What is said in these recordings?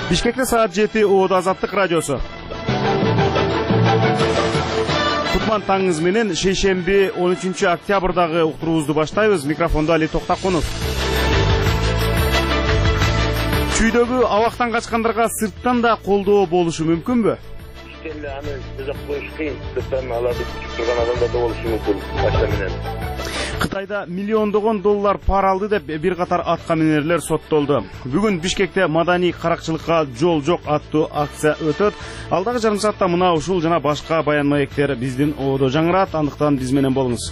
Бишкекте саат 7 Оодо Азаттык радиосу. Кутман таңыңыз менен шейшемби 13 октябрдагы уктуруубузду баштайбыз. Микрофондо Али Токтакунов. Чүйдөгү абактан качкандарга сырттан да колдоо болушу мүмкүнбү? Аны бизак коюш кыйын. Сырттан аларды күчүп турган адамдар да болушу мүмкүн. Башта менен. Кытайда миллиондогон доллар пара алды деп бир катар атка минерлер соттолду. Бүгүн Бишкекте маданий каракчылыкка жол жок аттуу акция өтөт. Алдагы жарым саатта мына ушул жана башка баян маектер биздин Оодо жаңырат. Андыктан биз менен болуңуз.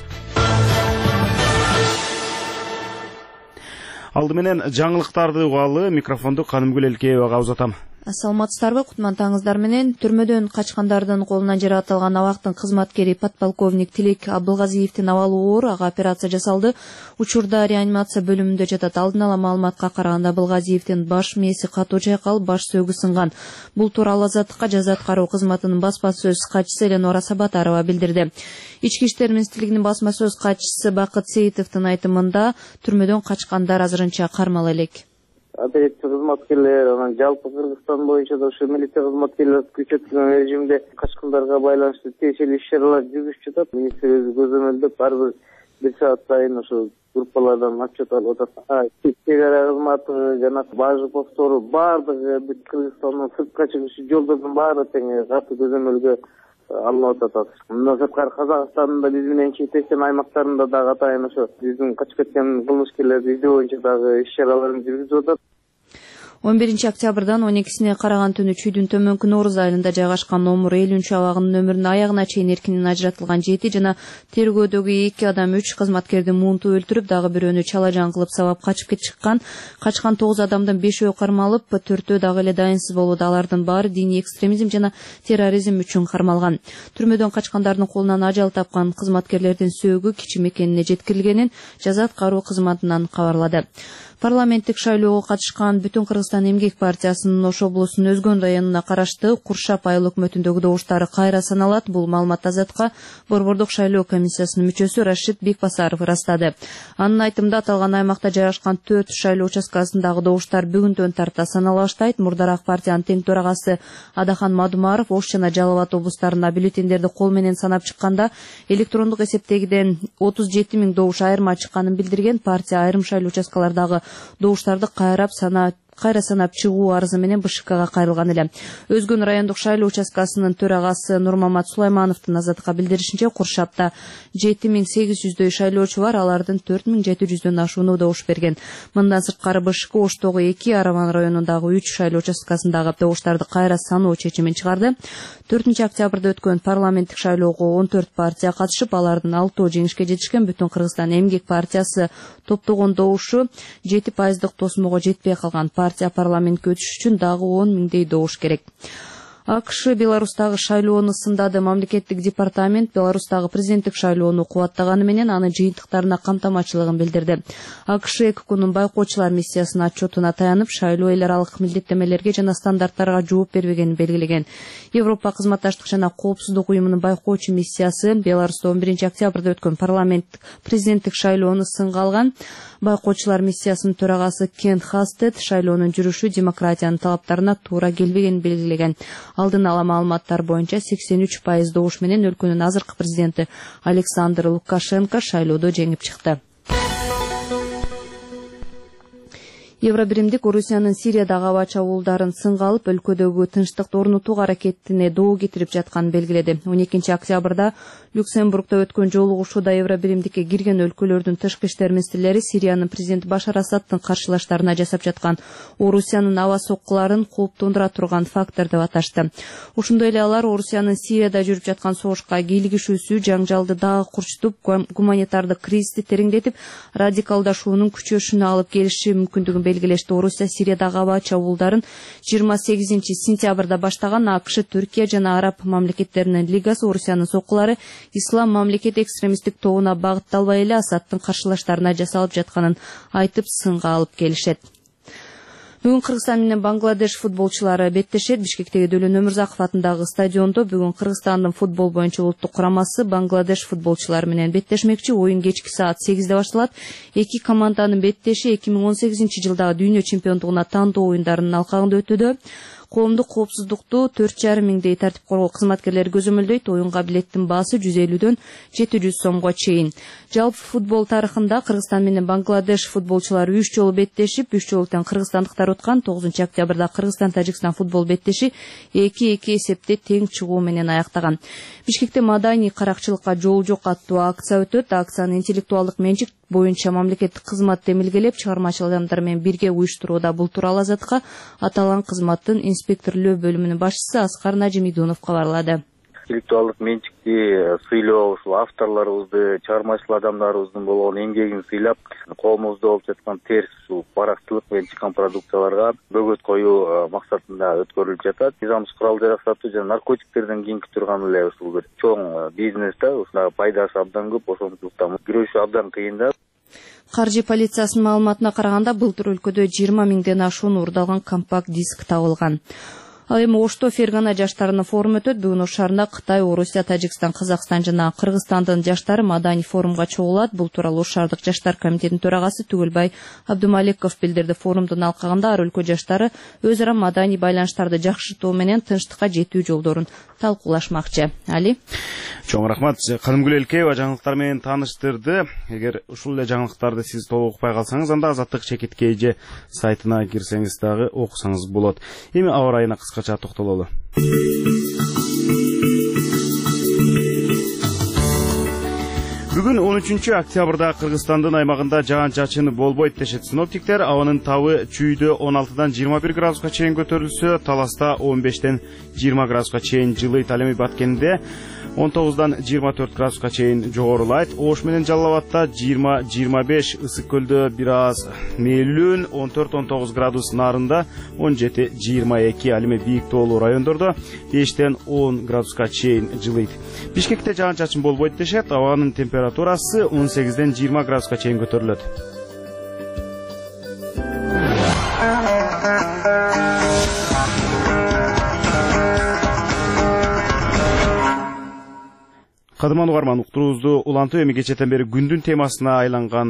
Алды менен жаңылыктарды угалы микрофонду Канымгүл Элкеевага узатам. Саламатсыздарбы, кутман таңыңыздар менен. Түрмөдөн качкандардын колунан жаратылган абактын кызматкери подполковник Тилек Абдылгазиевдин абалы оор, ага операция жасалды. Учурда реанимация бөлүмүндө жатат. Алдын ала маалыматка караганда Абдылгазиевдин баш мээси катуу чайкалып, баш сөөгү сынган. Бул тууралуу Азаттыкка жаза аткаруу кызматынын басма сөз катчысы Эленора Сабатарова билдирди. Ички иштер министрлигинин басма сөз катчысы Бакыт Сейитовдун айтымында түрмөдөн качкандар азырынча кармала элек. Операция кызматкерлер, анан жалпы Кыргызстан боюнча да ушу милиция кызматкерлери күчөтүлгөн режимде качкандарга байланыштуу тиешелүү иш-чаралар жүргүзүп жатат. Министр өзү көзөмөлдөп ар бир саат сайын ошо группалардан отчет алып атат. Чек ара кызматы жана бажы постору баардыгы бүт Кыргызстандын сыртка чыгышы жолдордун баары тең катуу көзөмөлгө алынып атат. Мындан сырткары Казакстандын да биз менен чектешкен аймактарында дагы атайын ошо биздин качып кеткен кылмышкерлерди издөө боюнча дагы иш-чараларын жүргүзүп атат. 11 октябрдан 12-сине караган түнү Чүйдүн төмөнкү Нооруз айылында жайгашкан номур 50 абагынын өмүрүнүн аягына чейин эркинен ажыратылган 7 жана тергөөдөгү 2 адам 3 кызматкерди муунтуп өлтүрүп, дагы бирөөнү чалажан кылып сабап качып чыккан. Качкан 9 адамдын 5-өө кармалып, 4-өө дагы эле дайынсыз болууда. Алардын баары диний экстремизм жана терроризм үчүн кармалган. Түрмөдөн качкандардын колунан ажал тапкан кызматкерлердин сөөгү кичи мекенине жеткирилгенин жаза аткаруу кызматынан кабарлады. Парламенттик шайлоого катышкан Бүтүн Кыргызстан эмгек партиясынын Ош облусунун Өзгөн районуна карашты Куршап айыл өкмөтүндөгү добуштары кайра саналат. Бул маалымат Азаттыкка Борбордук шайлоо комиссиясынын мүчөсү Рашид Бекбасаров ырастады. Анын айтымында аталган аймакта жайгашкан 4 шайлоо участкасындагы добуштар бүгүндөн тарта санала баштайт. Мурдараак партиянын тең төрагасы Адахан Мадумаров Ош жана Жалал Абад облустарына бюллетендерди кол менен санап чыкканда электрондук эсептегиден 37 000 добуш айырма чыкканын билдирген. Партия айрым шайлоо участкалардагы добуштарды кайра санап чыгуу арызы менен БШКга кайрылган эле. Өзгөн райондук шайлоо участкасынын төрагасы Нурмамат Сулаймановдун Азаттыкка билдиришинче, Куршапта 7800дөй шайлоочу бар, алардын 4700дөн ашууну добуш берген. Мындан сырткары БШК Оштогу 2, Араван районундагы 3 шайлоо участкасындагы добуштарды кайра саноо чечимин чыгарды. 4 октябрда өткөн парламенттик шайлоого 14 партия катышып, алардын 6 жеңишке жетишкен. Бүтүн Кыргызстан эмгек партиясы топтогон добушу 7% тосмого жетпей калган. Партия парламентке өтүш үчүн дагы 10 000 добуш керек. АКШ Беларустагы шайлоону сындады. Мамлекеттик департамент Беларустагы президенттик шайлоону кубаттаганы менен анын жыйынтыктарына камтамачылыгын билдирди. АКШ ЭККУнун байкоочулар миссиясынын отчетуна таянып, шайлоо эл аралык милдеттемелерге жана стандарттарга жооп бербегенин белгилеген. Европа кызматташтык жана коопсуздук уюмунун байкоочу миссиясы Беларуста 11 октябрда өткөн парламент президенттик шайлоону сынга алган. Байкоочулар миссиясынын төрагасы Кен Хастед шайлоонун жүрүшү демократиянын талаптарына туура келбегенин белгилеген. Алдын ала маалыматтар боюнча 83% добуш менен өлкөнүн азыркы президенти Александр Лукашенко шайлоодо жеңип чыкты. Евробиримдик Орусиянын Сириядагы аба чабуулдарын сынга алып, өлкөдөгү тынчтыкты орнотууга аракетине доо кетирип жатканын белгиледи. 12 октябрда Люксембургда өткөн жолугушууда Евробиримдикке кирген өлкөлөрдүн тышкы иштер министрлери Сириянын президенти Башар Асадтын каршылаштарына жасап жаткан Орусиянын аба соккуларын кооптондура турган фактор деп аташты. Ошондой эле алар Орусиянын Сирияда жүрүп жаткан согушка кийлигишүүсү жаңжалды дагы курчутуп, гуманитардык кризисти тереңдетип, радикалдашуунун күчөшүнө алып келиши мүмкүндүгүн белгилешти. Орусия Сириядагы аба чабуулдарын 28 сентябрда баштаган. АКШ, Түркия жана Араб мамлекеттеринин лигасы Орусиянын соккулары ислам мамлекет экстремисттик тобуна багытталбай эле Асадтын каршылаштарына жасалып жатканын айтып сынга алып келишет. Бүгүн Кыргызстан менен Бангладеш футболчулары беттешет. Бишкектеги Дөлөн Өмүрзаков атындагы стадиондо бүгүн Кыргызстандын футбол боюнча улуттук курамасы Бангладеш футболчулары менен беттешмекчи. Оюн кечки саат 8-де башталат. Эки команданын беттеши 2018-жылдагы дүйнө чемпиондугуна тандоо оюндарынын алкагында өтүүдө. Коомдук коопсуздукту 4,5 миңдей тартип коргоо кызматкерлери көзөмөлдөйт. Оюнга билеттин баасы 150дөн 700 сомго чейин. Жалпы футбол тарыхында Кыргызстан менен Бангладеш футболчулары 3 жолу беттешип, 3 жолу тең кыргызстандыктар уткан. 9-октябрда Кыргызстан-Тажикстан футбол беттеши 2-2 эсепте тең чыгуу менен аяктаган. Бишкекте маданий каракчылыкка жол жок аттуу акция өтөт. Акцияны интеллектуалдык менчик боюнча мамлекеттик кызмат демилгелеп, чыгармачыл адамдар менен бирге уюштурууда. Бул тууралуу Азатка аталган кызматтын инспекторлоо бөлүмүнүн башчысы Аскар Нажимидунов кабарлады. Интеллектуалдык менчикти сыйлоо, ушул авторлорубузду, чыгармачыл адамдарыбыздын болгон эмгегин сыйлап, коомубузда болуп жаткан терс ушул барактылык менен чыккан продукцияларга бөгөт коюу максатында өткөрүлүп жатат. Мыйзамсыз курал жарактатуу жана наркотиктерден кийинки турган эле ушул бир чоң бизнесте ушундай пайдасы абдан көп, ошондуктан күрөшүү абдан кыйын да. Каржы полициясынын маалыматына караганда, былтыр өлкөдө 20 миңден ашуун уурдалган компакт диск табылган. Ал эми Ошто Фергана жаштарынын форуму өтөт. Бүгүн Ош шаарында Кытай, Орусия, Тажикстан, Казакстан жана Кыргызстандын жаштары маданий форумга чогулат. Бул тууралуу Ош шаардык жаштар комитетинин төрагасы Түгөлбай Абдумаликов билдирди. Форумдун алкагында ар өлкө жаштары өз ара маданий байланыштарды жакшыртуу менен тынчтыкка жетүү жолдорун талкуулашмакчы. Али. Чоң рахмат. Кадымгүл Элкеева жаңылыктар менен тааныштырды. Эгер ушул эле жаңылыктарды сиз толук укпай калсаңыз, анда Азаттык чекиткейже сайтына кирсеңиз дагы окусаңыз болот. Эми аба ырайына кыскача токтололу. Бүгүн 13-октябрда Кыргызстандын аймагында жаан-чачын болбойт дешет синоптиктер. Абанын табы чүйдө 16-дан 21 градуска чейин көтөрүлсө, Таласта 15-тен 20 градуска чейин жылыйт. Ал эми Баткенде 19-дан 24 градуска чейин жогорулайт. Ош менен Жалал Абадта 20-25, Ысык көлдө бир аз мээлүүн 14-19 градус, Нарында 17-22. Ал эми бийик тоолуу райондордо 5-тен 10 градуска чейин жылыйт. Бишкекте жаан-чачын болбойт дешет. Абанын температурасы 18-ден 20 градуска чейин көтөрүлөт. Кадыман угарман, уктуруубузду улантуу эми кечэтен бери күндүн темасына айланган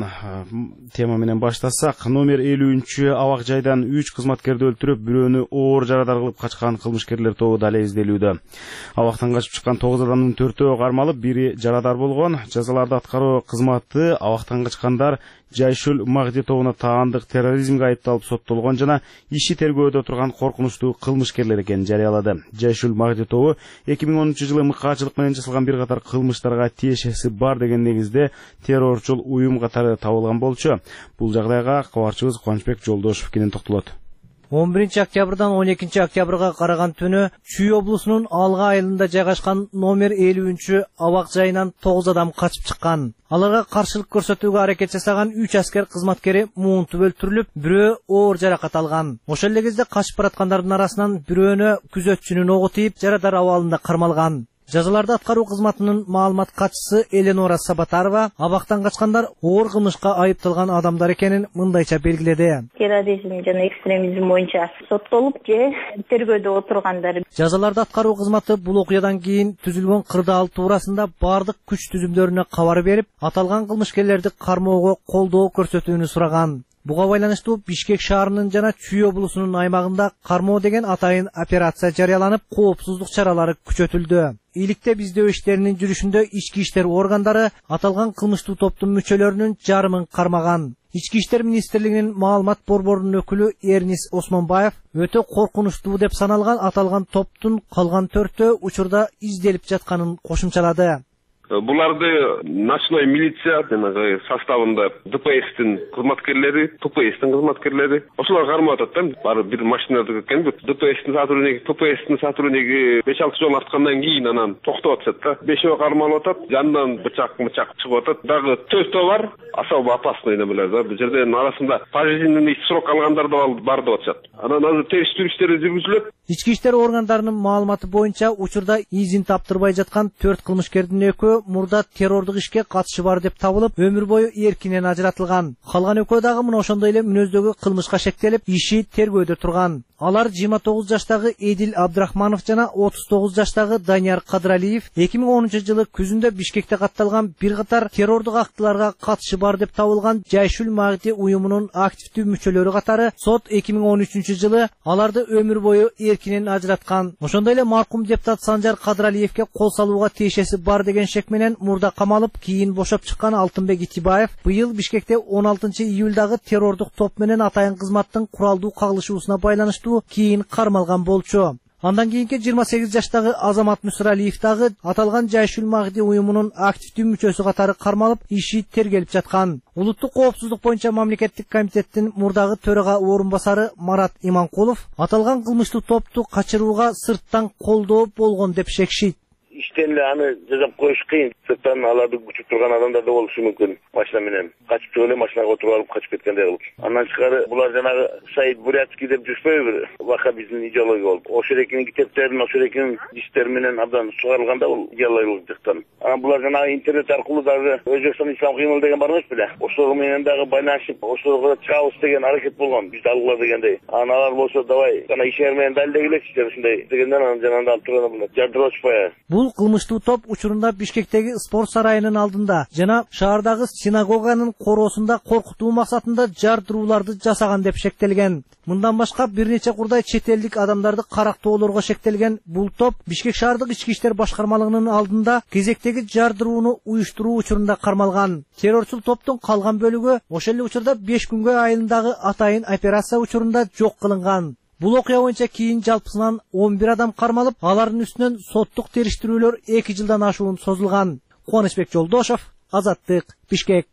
тема менен баштасак, номер 50-чү абак жайдан 3 кызматкерди өлтүрүп, бирөөнү оор жарадар кылып качкан кылмышкерлер тобу дале изделүүдө. Абактан качып чыккан 9 адамдын 4-өө кармалып, бири жарадар болгон. Жазаларды аткаруу кызматы абактан качкандар Жайшул Магди тобуна таандык терроризмге айыпталып соттолгон жана иши тергөөдө турган коркунучтуу кылмышкерлер экенин жарыялады. Жайшул Магди тобу 2010-жылы мыкаачылык менен жасалган бир катар кылмыштарга тиешеси бар деген негизде террорчул уюм катары табылган болчу. Бул жагдайга кабарчыбыз Кубанычбек Жолдошев кенен токтолот. 11-октябрдан 12-октябрга караган түнү Чүй облусунун Алга айылында жайгашкан номер 50-чү абак жайынан 9 адам качып чыккан. Аларга каршылык көрсөтүүгө аракет жасаган 3 аскер кызматкери муунтуп өлтүрүлүп, бирөө оор жаракат алган. Ошол эле кезде качып бараткандардын арасынан бирөөнө күзөтчүнүн огу тийип, жарадар абалында кармалган. Жазаларды аткаруу кызматынын маалымат катчысы Эленора Сабатарова абактан качкандар оор кылмышка айыпталган адамдар экенин мындайча белгиледи. Терроризм жана экстремизм боюнча соттолуп же тергөөдө отургандар. Жазаларды аткаруу кызматы бул окуядан кийин түзүлгөн кырдаал туурасында бардык күч түзүмдөрүнө кабар берип, аталган кылмышкерлерди кармоого колдоо көрсөтүүнү сураган. Буга байланыштуу Бишкек шаарынын жана Чүй облусунун аймагында кармоо деген атайын операция жарыяланып, коопсуздук чаралары күчөтүлдү. Иликте издөө иштеринин жүрүшүндө ички иштер органдары аталган кылмыштуу топтун мүчөлөрүнүн жарымын кармаган. Ички иштер министрлигинин маалымат борборунун өкүлү Эрнис Осмонбаев өтө коркунучтуу деп саналган аталган топтун калган 4-өө учурда изделип жатканын кошумчалады. Буларды Ночной милиция составында ДПСтин кызматкерлери, ТПСтин кызматкерлери, ошолор кармап атат да. Бары бир машинада кеткен ДПСтин сотрудниги 5-6 жол арткандан кийин анан токтоп атышат да. 5-өө кармалып атат, жандан бычак чыгып атат. Дагы 4-өө бар, особо опасный нелер да. Бул жерден арасында пожизненный срок алгандар да бар деп атышат. Анан азыр териштирүү иштери жүргүзүлөт. Ички иштер органдарынын маалыматы боюнча учурда изин таптырбай жаткан 4 кылмышкердин экөө мурда террордук ишке катышы бар деп табылып, өмүр бою эркинен ажыратылган. Калган экөө дагы мына ошондой эле мүнөздөгү кылмышка шектелип, иши тергөөдө турган. Алар 29 жаштагы Эдил Абдрахманов жана 39 жаштагы Данияр Кадралиев 2010-жылы күзүндө Бишкекте катталган бир катар террордук актыларга катышы бар деп табылган Жайшул Магди уюмунун активдүү мүчөлөрү катары сот 2013-жылы аларды өмүр бою эркинен ажыраткан. Ошондой эле маркум депутат Санжар Кадралиевке кол салууга тиешеси бар деген шек менен мурда камалып, кийин бошоп чыккан Алтынбек Итибаев быйыл Бишкекте 16-июлдагы террордук топ менен атайын кызматтын куралдуу кагылышуусуна байланыштуу кийин кармалган болчу. Андан кийинки 28 жаштагы Азамат Мусралиев дагы аталган Жайшул Магди уюмунун активдүү мүчөсү катары кармалып, иши тергелип жаткан. Улуттук коопсуздук боюнча мамлекеттик комитеттин мурдагы төрага орун басары Марат Иманкулов аталган кылмыштуу топту качырууга сырттан колдоо болгон деп шекшийт. Иштен эле аны жазап коюш кыйын. Сырттан аларды күчүп турган адамдар да болушу мүмкүн. Машина менен качып чыгып эле машинага отуруп алып качып кеткендей кылып. Андан тышкары булар жанагы Саид Бурятский деп жүрбөйбү бир ваххабизмдин идеология болуп. Ошерекинин китептерин, ошерекинин дистери менен абдан сугарылган да бул идеологиялык жактан. Анан булар жанагы интернет аркылуу дагы Өзбекстан ислам кыймыл деген бар эмес беле? Ошол менен дагы байланышып, ошого чыгабыз деген аракет болгон. Бизди алгыла дегендей. Анан алар болсо давай жана ишер менен далилдегилечи деп ушундай дегенден анан жанагы турган булар. Жардырошпай. Бул кылмыштуу топ учурунда Бишкектеги спорт сарайынын алдында жана шаардагы синагоганын короосунда коркутуу максатында жардырууларды жасаган деп шектелген. Мындан башка бир нече курдай чет элдик адамдарды карактоолорго шектелген бул топ Бишкек шаардык ички иштер башкармалыгынын алдында кезектеги жардырууну уюштуруу учурунда кармалган. Террорчул топтун калган бөлүгү ошол эле учурда 5 күнгө айылындагы атайын операция учурунда жок кылынган. Бул окуя боюнча кийин жалпысынан 11 адам кармалып, алардын үстүнөн соттук териштирүүлөр 2 жылдан ашуун созулган. Кубанычбек Жолдошов, Азаттык, Бишкек.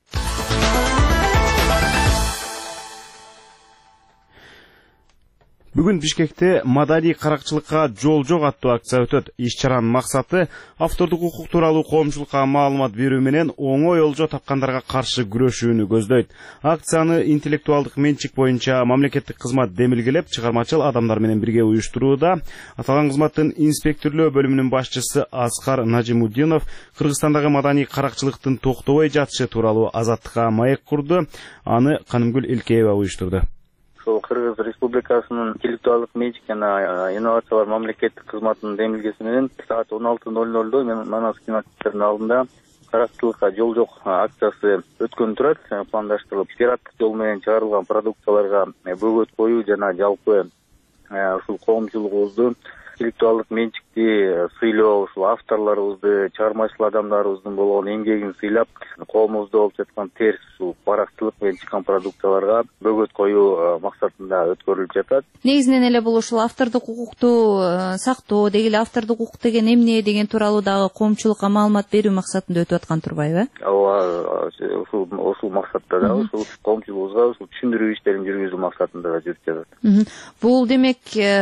Бүгүн Бишкекте маданий каракчылыкка жол жок аттуу акция өтөт. Иш-чаранын максаты автордук укук тууралуу коомчулукка маалымат берүү менен оңой олжо тапкандарга каршы күрөшүүнү көздөйт. Акцияны интеллектуалдык менчик боюнча мамлекеттик кызмат демилгелеп, чыгармачыл адамдар менен бирге уюштурууда. Аталган кызматтын инспекторлоо бөлүмүнүн башчысы Аскар Нажимуддинов Кыргызстандагы маданий каракчылыктын токтобой жатышы тууралуу Азаттыкка маек курду. Аны Канымгүл Элкеева уюштурду. Кыргыз Республикасынын интеллектуалдык менчик жана инновациялар мамлекеттик кызматынын демилгеси менен саат 16:00 Манас кинотеатрынын алдында каракчылыкка жол жок акциясы өткөн турат. Пландаштырылып, пираттык жол менен чыгарылган продукцияларга бөгөт коюу жана жалпы ушул коомчулугубузду интеллектуалдык менчикти сыйлоо, ушул авторлорубузду, чыгармачыл адамдарыбыздын болгон эмгегин сыйлап, коомубузда болуп жаткан терс ушул барактылык менен чыккан продукцияларга бөгөт коюу максатында өткөрүлүп жатат. Негизинен эле бул ушул автордук укукту сактоо, деги эле автордук укук деген эмне деген тууралуу дагы коомчулукка маалымат берүү максатында өтүп аткан турбайбы? Ооба, ушул максатта да ушул коомчулугубузга ушул түшүндүрүү иштерин жүргүзүү максатында да жүрүп жатат. Бул демек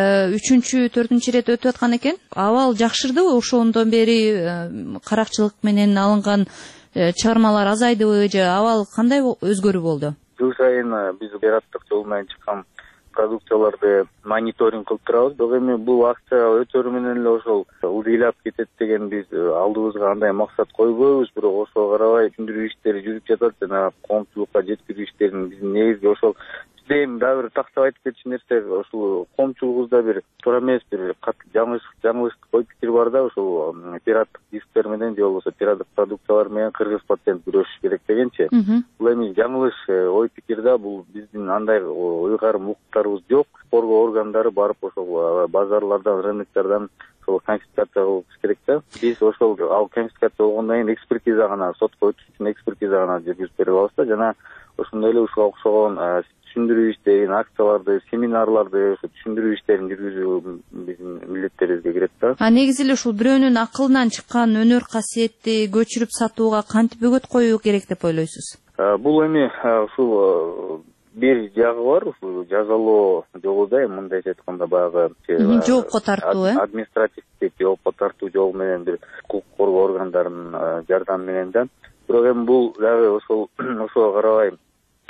3-4 рет өтүп аткан экен. Абал жакшырдыбы? Ошондон бери каракчылык менен алынган чыгармалар азайдыбы же абал кандай өзгөрүү болду? Жыл сайын биз пираттык жол менен чыккан продукцияларды мониторинг кылып турабыз. Бирок эми бул акция өтөрү менен эле ошол ылдыйлап кетет деген биз алдыбызга андай максат койбойбуз. Бирок ошого карабай түшүндүрүү иштери жүрүп жатат жана коомчулукка жеткирүү иштерин биздин негизги ошол эми дагы бир тактап айтып кетчү нерсе ушул коомчулугубузда бир туура эмес бир жаңылыштык ой пикир бар да, ушул пираттык дисктер менен же болбосо пираттык продукциялар менен кыргыз патент күрөшүш керек дегенчи. Бул эми жаңылыш ой пикир да, бул биздин андай уйгарым укуктарыбыз жок. Коргоо органдары барып ошол базарлардан, рыноктардан ошол конфискация кылыш керек да. Биз ошол ал конфискация болгондон кийин экспертиза гана, сотко өтүш үчүн экспертиза гана жүргүзүп бере алабыз да, жана ошондой эле ушуга окшогон түшүндүрүү иштерин, акцияларды, семинарларды, түшүндүрүү иштерин жүргүзүү биздин милдеттерибизге кирет да. Негизи эле ушул бирөөнүн акылынан чыккан өнөр касиетти көчүрүп сатууга кантип бөгөт коюу керек деп ойлойсуз? Бул эми ушул бир жагы бар, ушул жазалоо жолу да, мындайча айтканда баягы жоопко тартуу, административдик жоопко тартуу жол менен бир укук коргоо органдарынын жардамы менен да. Бирок эми бул дагы ошого карабай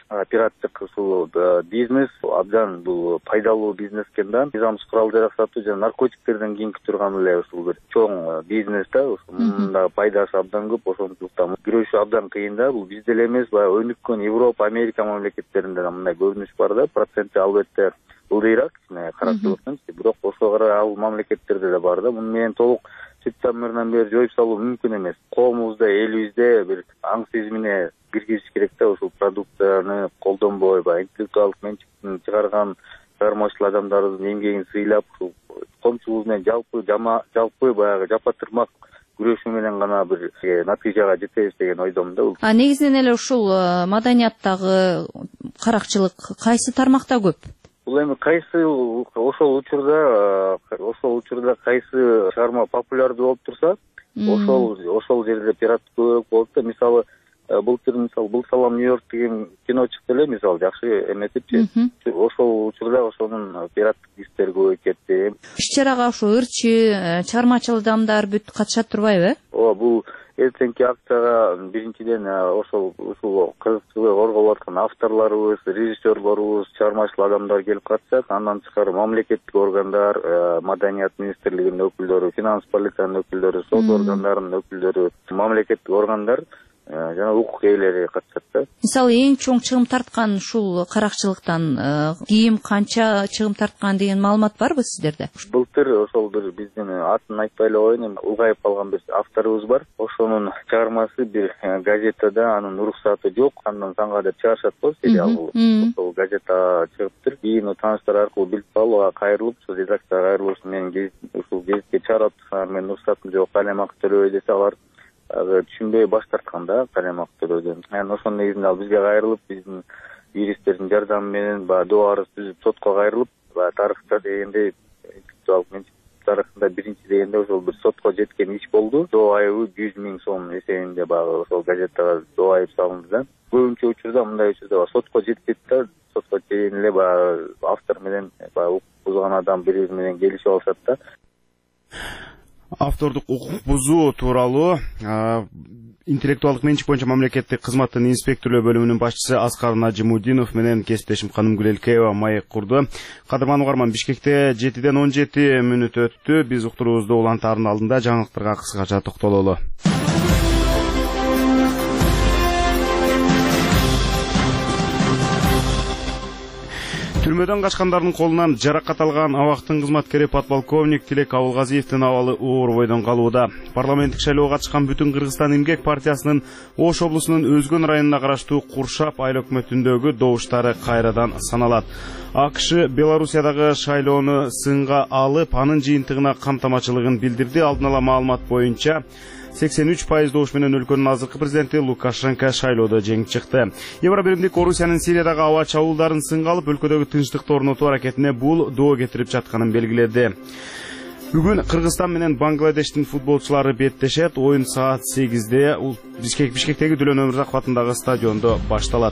пираттык ушул бизнес абдан бул пайдалуу бизнес экен да. Мыйзамсыз курал жарак сатуу жана наркотиктерден кийинки турган эле ушул бир чоң бизнес да. Мында пайдасы абдан көп, ошондуктан күрөшүү абдан кыйын да. Бул бизде эле эмес, баягы өнүккөн Европа, Америка мамлекеттеринде да мындай көрүнүш бар да. Проценти албетте ылдыйраак каракчылыктын, бирок ошого карай ал мамлекеттерде да бар да. Муну менен толук сүт тамырынан бери жоюп салуу мүмкүн эмес. Коомубузда, элибизде бир аң сезимине киргизиш керек да, ушул продукцияны колдонбой, баягы интеллектуалдык менчиктин чыгарган чыгармачыл адамдарыбыздын эмгегин сыйлап, ушул коомчулугубуз менен жалпы баягы жапа-тырмак күрөшүү менен гана бир натыйжага жетебиз деген ойдомун да. Негизинен эле ушул маданияттагы каракчылык кайсы тармакта көп? Бул эми кайсы ошол учурда кайсы чыгарма популярдуу болуп турса, ошол жерде пираттык көбүрөөк болот да. Мисалы бул салам Нью-Йорк деген кино чыкты эле, мисалы жакшы эметипчи. Ошол учурда ошонун пираттык иштери көбөйүп кетти. Иш-чарага ошо ырчы, чыгармачыл адамдар бүт катышат турбайбы? Ооба, бул эртеңки акцияга биринчиден ушул кызыкчылыгы корголуп аткан авторлорубуз, режиссерлорубуз, чыгармачыл адамдар келип катышат. Андан тышкары мамлекеттик органдар, Маданият министрлигинин өкүлдөрү, финанс полициянын өкүлдөрү, сот органдарынын өкүлдөрү, мамлекеттик органдар жана укук ээлери катышат да. Мисалы эң чоң чыгым тарткан ушул каракчылыктан кийим канча чыгым тарткан деген маалымат барбы сиздерде? Былтыр ошол бир биздин атын айтпай эле коеюн, улгайып калган бир авторубуз бар. Ошонун чыгармасы бир газетада, анын уруксаты жок, андан санга деп чыгарышат го, сериал болуп. Ошол газета чыгыптыр. Кийин тааныштар аркылуу билип калып, кайрылып, ошол редакцияга кайрылып, мен ушул гезитке чыгарып атсаңар, менин уруксатым жок, калем акы төлөбөй десе, алар түшүнбөй баш тарткан да, калем акы төлөөдөн. Ошонун негизинде ал бизге кайрылып, биздин юристтердин жардамы менен доо арыз түзүп сотко кайрылып, тарыхта дегенде, тарыхында биринчи дегенде ошол бир сотко жеткен иш болду. Доо айыбы 100 000 сом эсебинде багы ошол газетага доо айып салынды да. Көбүнчө учурда мындай учурда сотко жетпейт да, сотко чейин эле баягы автор менен укук бузган адам бири-бири менен келишип алышат да. Автордук укук бузуу тууралуу интеллектуалдык менчик боюнча мамлекеттик кызматтын инспекторлоо бөлүмүнүн башчысы Аскар Нажимудинов менен кесиптешим Канымгүл Элкеева маек курду. Кадырман угарман, Бишкекте 7-ден 17 мүнөт өттү. Биз уктуруубузду улантаардын алдында жаңылыктарга кыскача токтололу. Түрмөдөн качкандардын колунан жаракат алган абактын кызматкери подполковник Тилек Абылгазиевдин абалы оор бойдон калууда. Парламенттик шайлоого катышкан Бүтүн Кыргызстан эмгек партиясынын Ош облусунун Өзгөн районуна караштуу Куршап айыл өкмөтүндөгү добуштары кайрадан саналат. АКШ Белоруссиядагы шайлоону сынга алып, анын жыйынтыгына камтамачылыгын билдирди. Алдын ала маалымат боюнча 83% добуш менен өлкөнүн азыркы президенти Лукашенко шайлоодо жеңип чыкты. Евробиримдик Орусиянын Сириядагы аба чабуулдарын сынга алып, өлкөдөгү тынчтыкты орнотуу аракетине бул доо кетирип жатканын белгиледи. Бүгүн Кыргызстан менен Бангладештин футболчулары беттешет. Оюн саат 8-де Бишкектеги Дүлөн Өмүрзаков атындагы стадиондо башталат.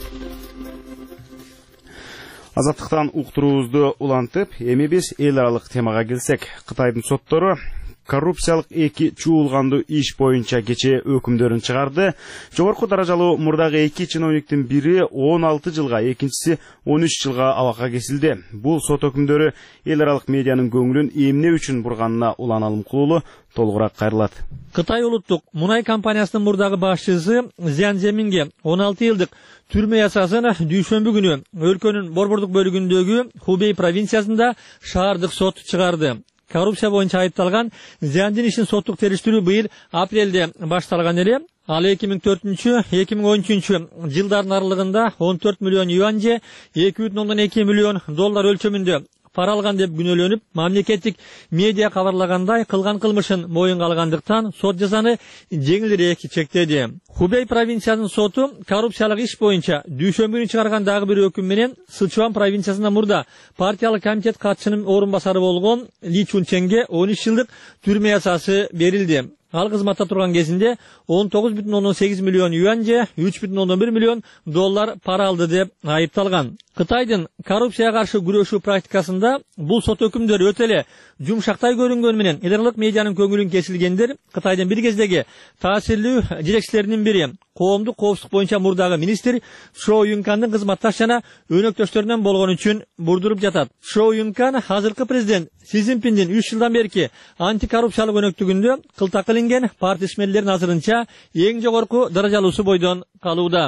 Азаттыктан уктуруубузду улантып, эми биз эл аралык темага келсек, Кытайдын соттору коррупциялык эки чуулгандуу иш боюнча кечээ өкүмдөрүн чыгарды. Жогорку даражалуу мурдагы эки чиновниктин бири 16 жылга, экинчиси 13 жылга абакка кесилди. Бул сот өкүмдөрү эл аралык медианын көңүлүн эмне үчүн бурганына уланалым кылуулу. Толугураак кайрылат. Кытай улуттук мунай компаниясынын мурдагы башчысы Зян Земинге 16 жылдык түрмө язасын дүйшөмбү күнү өлкөнүн борбордук бөлүгүндөгү Хубей провинциясында шаардык сот чыгарды. Коррупция боюнча айыпталган Зяндин ишин соттук териштирүү быйыл апрелде башталган эле. Ал 2004-2013 жылдардын аралыгында 14 миллион юань же 2,2 миллион доллар өлчөмүндө пара алган деп күнөөлөнүп, мамлекеттик медиа кабарлагандай кылган кылмышын моюнга алгандыктан сот жазаны жеңилирээк чектеди. Хубей провинциясынын соту коррупциялык иш боюнча дүйшөмбү чыгарган дагы бир өкүм менен Сычуан провинциясында мурда партиялык комитет катчынын орун басары болгон Ли Чунченге 13 жылдык түрмө язасы берилди. Ал кызматта турган кезинде 19,8 миллион юань же 3,1 миллион доллар пара алды деп айыпталган. Кытайдын коррупцияга каршы күрөшүү практикасында бул сот өкүмдөрү өтө эле жумшактай көрүнгөнү менен элдик медианын көңүлүн кесилгендер Кытайдын бир кездеги таасирлүү жетекчилеринин бири, коомдук коопсуздук боюнча мурдагы министр Шоу Юнкандын кызматташ жана өнөктөштөрүнөн болгон үчүн бурдуруп жатат. Шоу Юнкан азыркы президент Си Цзиньпиндин 3 жылдан берки антикоррупциялык өнөктүгүндө кылтак илинген партия ишмерлеринин азырынча эң жогорку даражалуусу бойдон калууда.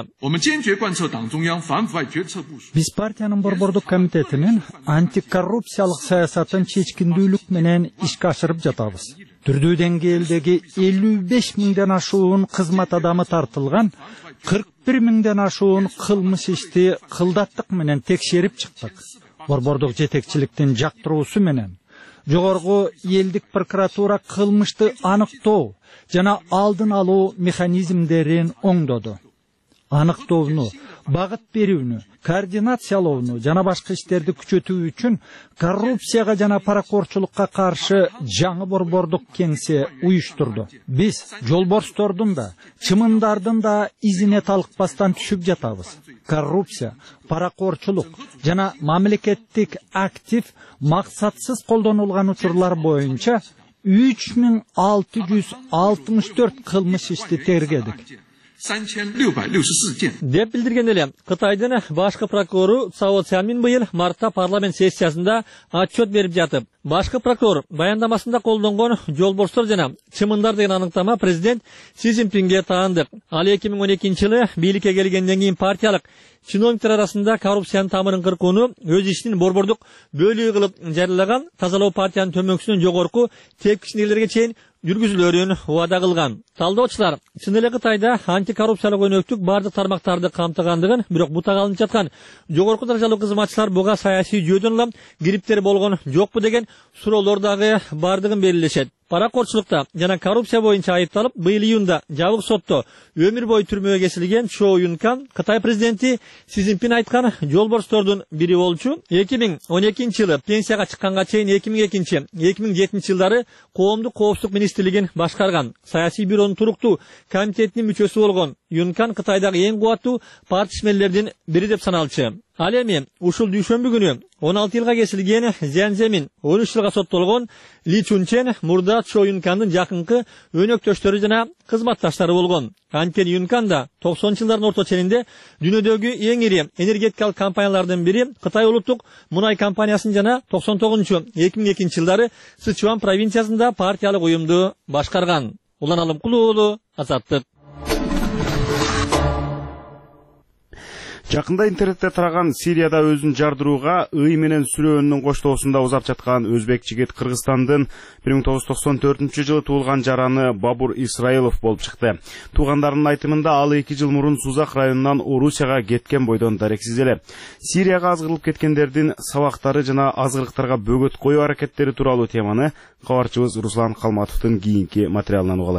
Биз партиянын борбордук комитетинин антикоррупциялык саясатын чечкиндүүлүк менен ишке ашырып жатабыз. Түрдүү деңгээлдеги 55 миңден ашуун кызмат адамы тартылган, 41 миңден ашуун кылмыш ишти кылдаттык менен текшерип чыктык. Борбордук жетекчиликтин жактыруусу менен жогорку элдик прокуратура кылмышты аныктоо жана алдын алуу механизмдерин оңдоду. Аныктоону, багыт берүүнү, координациялоону жана башка иштерди күчөтүү үчүн коррупцияга жана паракорчулукка каршы жаңы борбордук кеңсе уюштурду. Биз жолборстордун да, чымындардын да изине талыкпастан түшүп жатабыз. Коррупция, паракорчулук жана мамлекеттик актив максатсыз колдонулган учурлар боюнча 3664 кылмыш ишти тергедик. Деп билдирген эле Кытайдын башкы прокурору Цао Цянмин быйыл мартта парламент сессиясында отчет берип жатып, башкы прокурор баяндамасында колдонгон жолборстор жана чымындар деген аныктама президент Си Цзиньпинге таандык. Ал 2012-жылы бийликке келгенден кийин партиялык чиновниктер арасында коррупциянын тамырын кыркууну өз ишинин борбордук бөлүгү кылып жарыялаган тазалоо партиянын төмөкчүсүнүн жогорку тепкичтегилерге чейин жүргүзүлөрүн убада кылган. Талдоочулар чын эле Кытайда антикоррупциялык өнөктүк бардык тармактарды камтыгандыгын, бирок бутак алынып жаткан жогорку даражалуу кызматчылар буга саясий жүйөдөн улам кириптери болгон жокпу деген суроолор дагы бардыгын белгилешет. Паракорчулукта жана коррупция боюнча айыпталып, быйыл июнда жабык сотто өмүр бою түрмөгө кесилген Шоу Юнкан Кытай президенти Си Цзиньпин айткан жолборстордун бири болчу. 2012-жылы пенсияга чыкканга чейин 2002-2007 жылдары коомдук коопсуздук министрлигин башкарган. Саясий бюронун туруктуу комитетинин мүчөсү болгон Юнкан Кытайдагы эң кубаттуу партия ишмерлеринин бири деп саналчу. Ал эми ушул дүйшөмбү күнү 16 жылга кесилген Зян Земин 13 жылга соттолгон Ли Чунчен мурда Шоу Юнкандын жакынкы өнөктөштөрү жана кызматташтары болгон. Анткени Юнкан да 90-жылдардын орто ченинде дүйнөдөгү эң ири энергетикалык компаниялардын бири Кытай улуттук мунай компаниясын жана 99-2002 жылдары Сычуан провинциясында партиялык уюмду башкарган. Улан Алымкулуу уулу, Азаттык. Жакында интернетте тараган Сирияда өзүн жардырууга ый менен сүрөөнүн коштоосунда узап жаткан өзбек жигит Кыргызстандын 1994-жылы туулган жараны Бабур Исраилов болуп чыкты. Туугандарынын айтымында ал 2 жыл мурун Сузак районунан Орусияга кеткен бойдон дарексиз эле. Сирияга азгырылып кеткендердин сабактары жана азгырыктарга бөгөт коюу аракеттери тууралуу теманы кабарчыбыз Руслан Калматовдун кийинки материалынан угалы.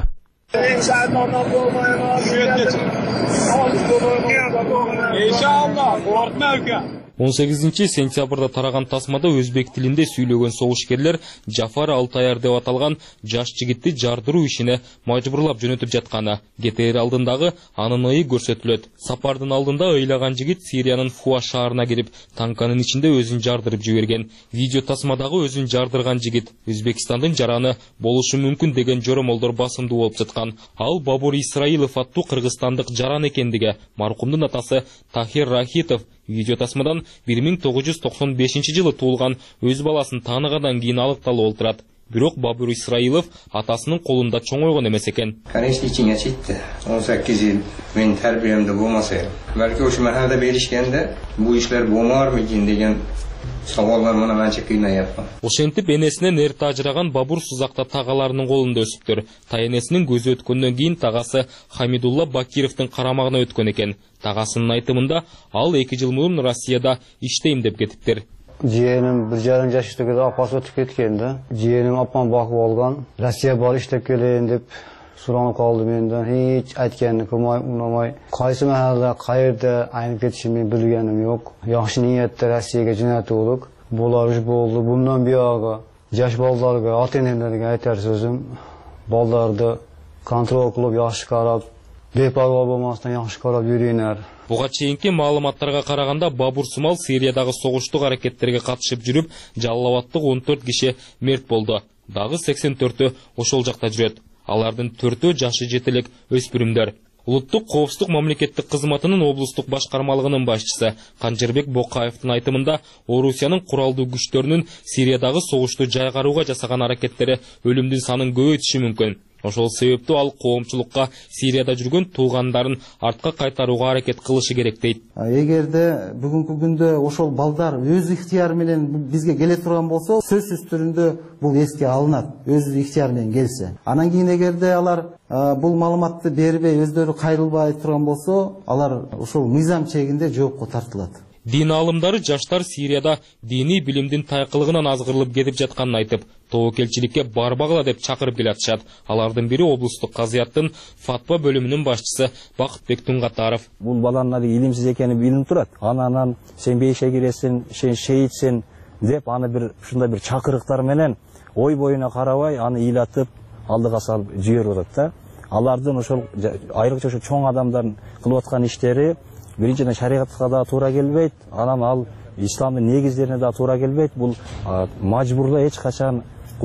18 сентябрда тараган тасмада өзбек тилинде сүйлөгөн согушкерлер Жафар Алтаяр деп аталган жаш жигитти жардыруу ишине мажбурлап жөнөтүп жатканы ГТР алдындагы анын ыйы көрсөтүлөт. Сапардын алдында ыйлаган жигит Сириянын Фуа шаарына кирип, танканын ичинде өзүн жардырып жиберген. Видео тасмадагы өзүн жардырган жигит Өзбекстандын жараны болушу мүмкүн деген жоромолдор басымдуу болуп жаткан. Ал Бабур Исраилов аттуу кыргызстандык жаран экендиги маркумдун атасы Тахир Рахитов видео тасмадан 1995-жылы туулган өз баласын тааныгандан кийин алыкталып олтурат. Бирок Бабур Исраилов атасынын колунда чоңойгон эмес экен. Конечно, ичиңе читти. 18 жыл мен тарбиямда болмаса, балки ошо махалда беришкенде бул иштер болмармыкын деген сабалдар мына манча кыйнаяпмын. Ошентип энесинен эрте ажыраган Бабур Сузакта тагаларынын колунда өсүптүр. Тайенесинин көзү өткөндөн кийин тагасы Хамидулла Бакировдун карамагына өткөн экен. Тагасынын айтымында ал 2 жыл мурун Россияда иштейм деп кетиптир. Жиеним 1,5 жаштагы апасы өтүп кеткен да. Жиеним апам багып алган. Россия бар иштеп келейин деп суранып калды менден. Hiç айтканын кылмай, унамай. Кайсы махалда, кайерде айнып кетишимди билгеним жок. Жакшы ниетте Россияга жөнөтүп болук. Булар үш болду. Bundan бияга жаш балдарга, ата-энелерге айтар сөзүм, балдарды контроль кылып, жакшы карап, Бейпарва болмастан яхшы карап жүрүңөр. Буга чейинки маалыматтарга караганда Бабур Сумал Сириядагы согуштук аракеттерге катышып жүрүп, жаллабаттык 14 киши мерт болду. Дагы 84-ө ошол жакта жүрөт. Алардын 4-өө жашы жетилик өспүрүмдөр. Улуттук коопсуздук мамлекеттик кызматынын облустук башкармалыгынын башчысы Канжырбек Бокаевдин айтымында, Орусиянын куралдуу күчтөрүнүн Сириядагы согушту жайгарууга жасаган аракеттери өлүмдүн санын көбөйтүшү мүмкүн. Ошол себептүү ал коомчулукка Сирияда жүргөн туугандарын артка кайтарууга аракет кылышы керек дейт. Эгерде бүгүнкү күндө ошол балдар өз ыктыяры менен бизге келе турган болсо, сөзсүз түрүндө бул эске алынат, өз ыктыяры менен келсе. Анан кийин эгерде алар бул маалыматты бербей, өздөрү кайрылбай турган болсо, алар ошол мыйзам чегинде жоопко тартылат. Дин алымдары жаштар Сирияда диний билимдин тайкылыгынан азгырылып кетип жатканын айтып, тобокелчиликке барбагыла деп чакырып келатышат. Алардын бири облустук казыяттын фатва бөлүмүнүн башчысы Бакытбек Тунгатаров. Бул баланын илимсиз экени билинип турат. Анан сен бейишке киресиң, сен шейтсиң деп аны бир ушундай бир чакырыктар менен ой боюна карабай аны ыйлатып алдыга салып жиберип атат да. Алардын ошол айрыкча ошо чоң адамдардын кылып аткан иштери биринчиден шариатка да туура келбейт, анан ал исламдын негиздерине да туура келбейт. Бул мажбурлоо эч качан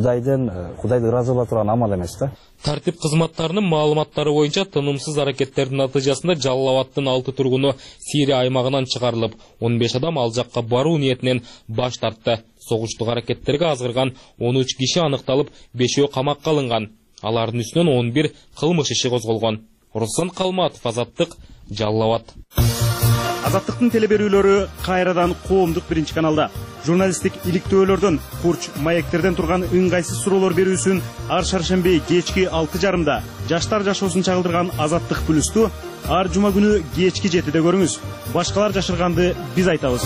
Кудайды ыраазылаа турган амал эмес да. Тартип кызматтарынын маалыматтары боюнча тынымсыз аракеттердин натыйжасында Жаллабаттын 6 тургуну Сирия аймагынан чыгарылып, 15 адам ал жакка баруу ниетинен баш тартты. Согуштук аракеттерге азгырган 13 киши аныкталып, 5-өө камакка алынган. Алардын үстүнөн 11 кылмыш иши козголгон. Руслан Калматов, Азаттык, Жаллабат. Азаттыктын телеберүүлөрү кайрадан коомдук биринчи каналда. Журналисттик иликтөөлөрдөн, курч маектерден турган ыңгайсыз суроолор берүүсүн ар шаршемби кечки 6:30 жаштар жашоосун чагылдырган Азаттык плюсту ар жума күнү кечки 7-де көрүңүз. Башкалар жашырганды биз айтабыз.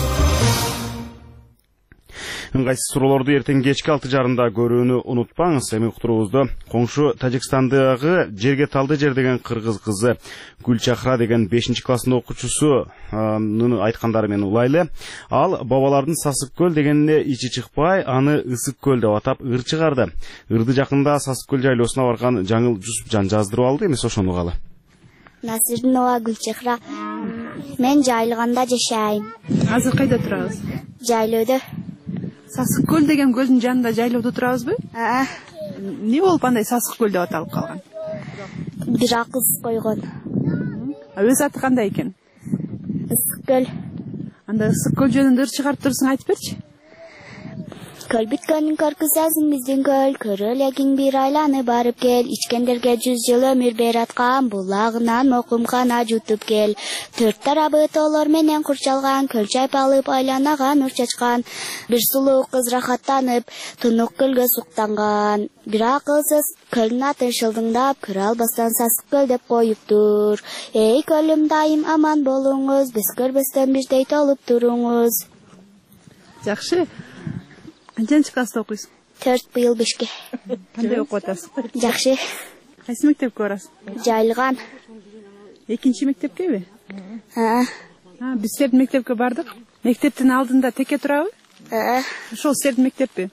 Ыңгайсыз суроолорду эртең кечки 6:30 көрүүнү унутпаңыз. Эми уктуруубузду коңшу Тажикстандагы жерге талды жер деген кыргыз кызы Гүлчахра деген 5-класстын окуучусунун айткандары менен улайлы. Ал бабалардын Сасык көл дегенине ичи чыкпай, аны Ысык көл деп атап ыр чыгарды. Ырды жакында Сасык көл жайлоосуна барган Жаңыл Жусупжан жаздырып алды, эмес ошону угалы. Насырдынова Гүлчахра. Мен жайлыганда жашайм. Азыр кайда турабыз? Жайлоодо. Сасык көл деген көлдүн жанында жайлоодо турабызбы? Эмне болуп андай Сасык көл деп аталып калган? Бир акыз койгон. Өз аты кандай экен? Ысык көл. Анда Ысык көл жөнүндө ыр чыгарып турсаң айтып берчи. Көл бүткөнүн көркүсөсүң биздин көл, көрөлегиң бир айланы барып кел, ичкендерге 100 жыл өмүр бераткан, булагынан окумкана жутуп кел. 4 тарабы тоолор менен курчалган, көл чайпалып айланаган нур чачкан, бир сулуу кыз рахаттанып, тунук көлгө суктанган. Бир акылсыз көлдүн атын шылдыңдап, көрө албастан Сасык көл деп коюптур. Эй көлүм дайым аман болуңуз, биз көрбөстөн бирдей толуп туруңуз. Жакшы. Канчанчы класста окуйсуң? 4 быйыл 5-ке. Кандай окуп атасың? Жакшы. Кайсы мектепке барасың? Жайлыган. 2-нчи мектепкеби? Биз силердин мектепке бардык. Мектептин алдында теке турабы? Ошол силердин мектеппи?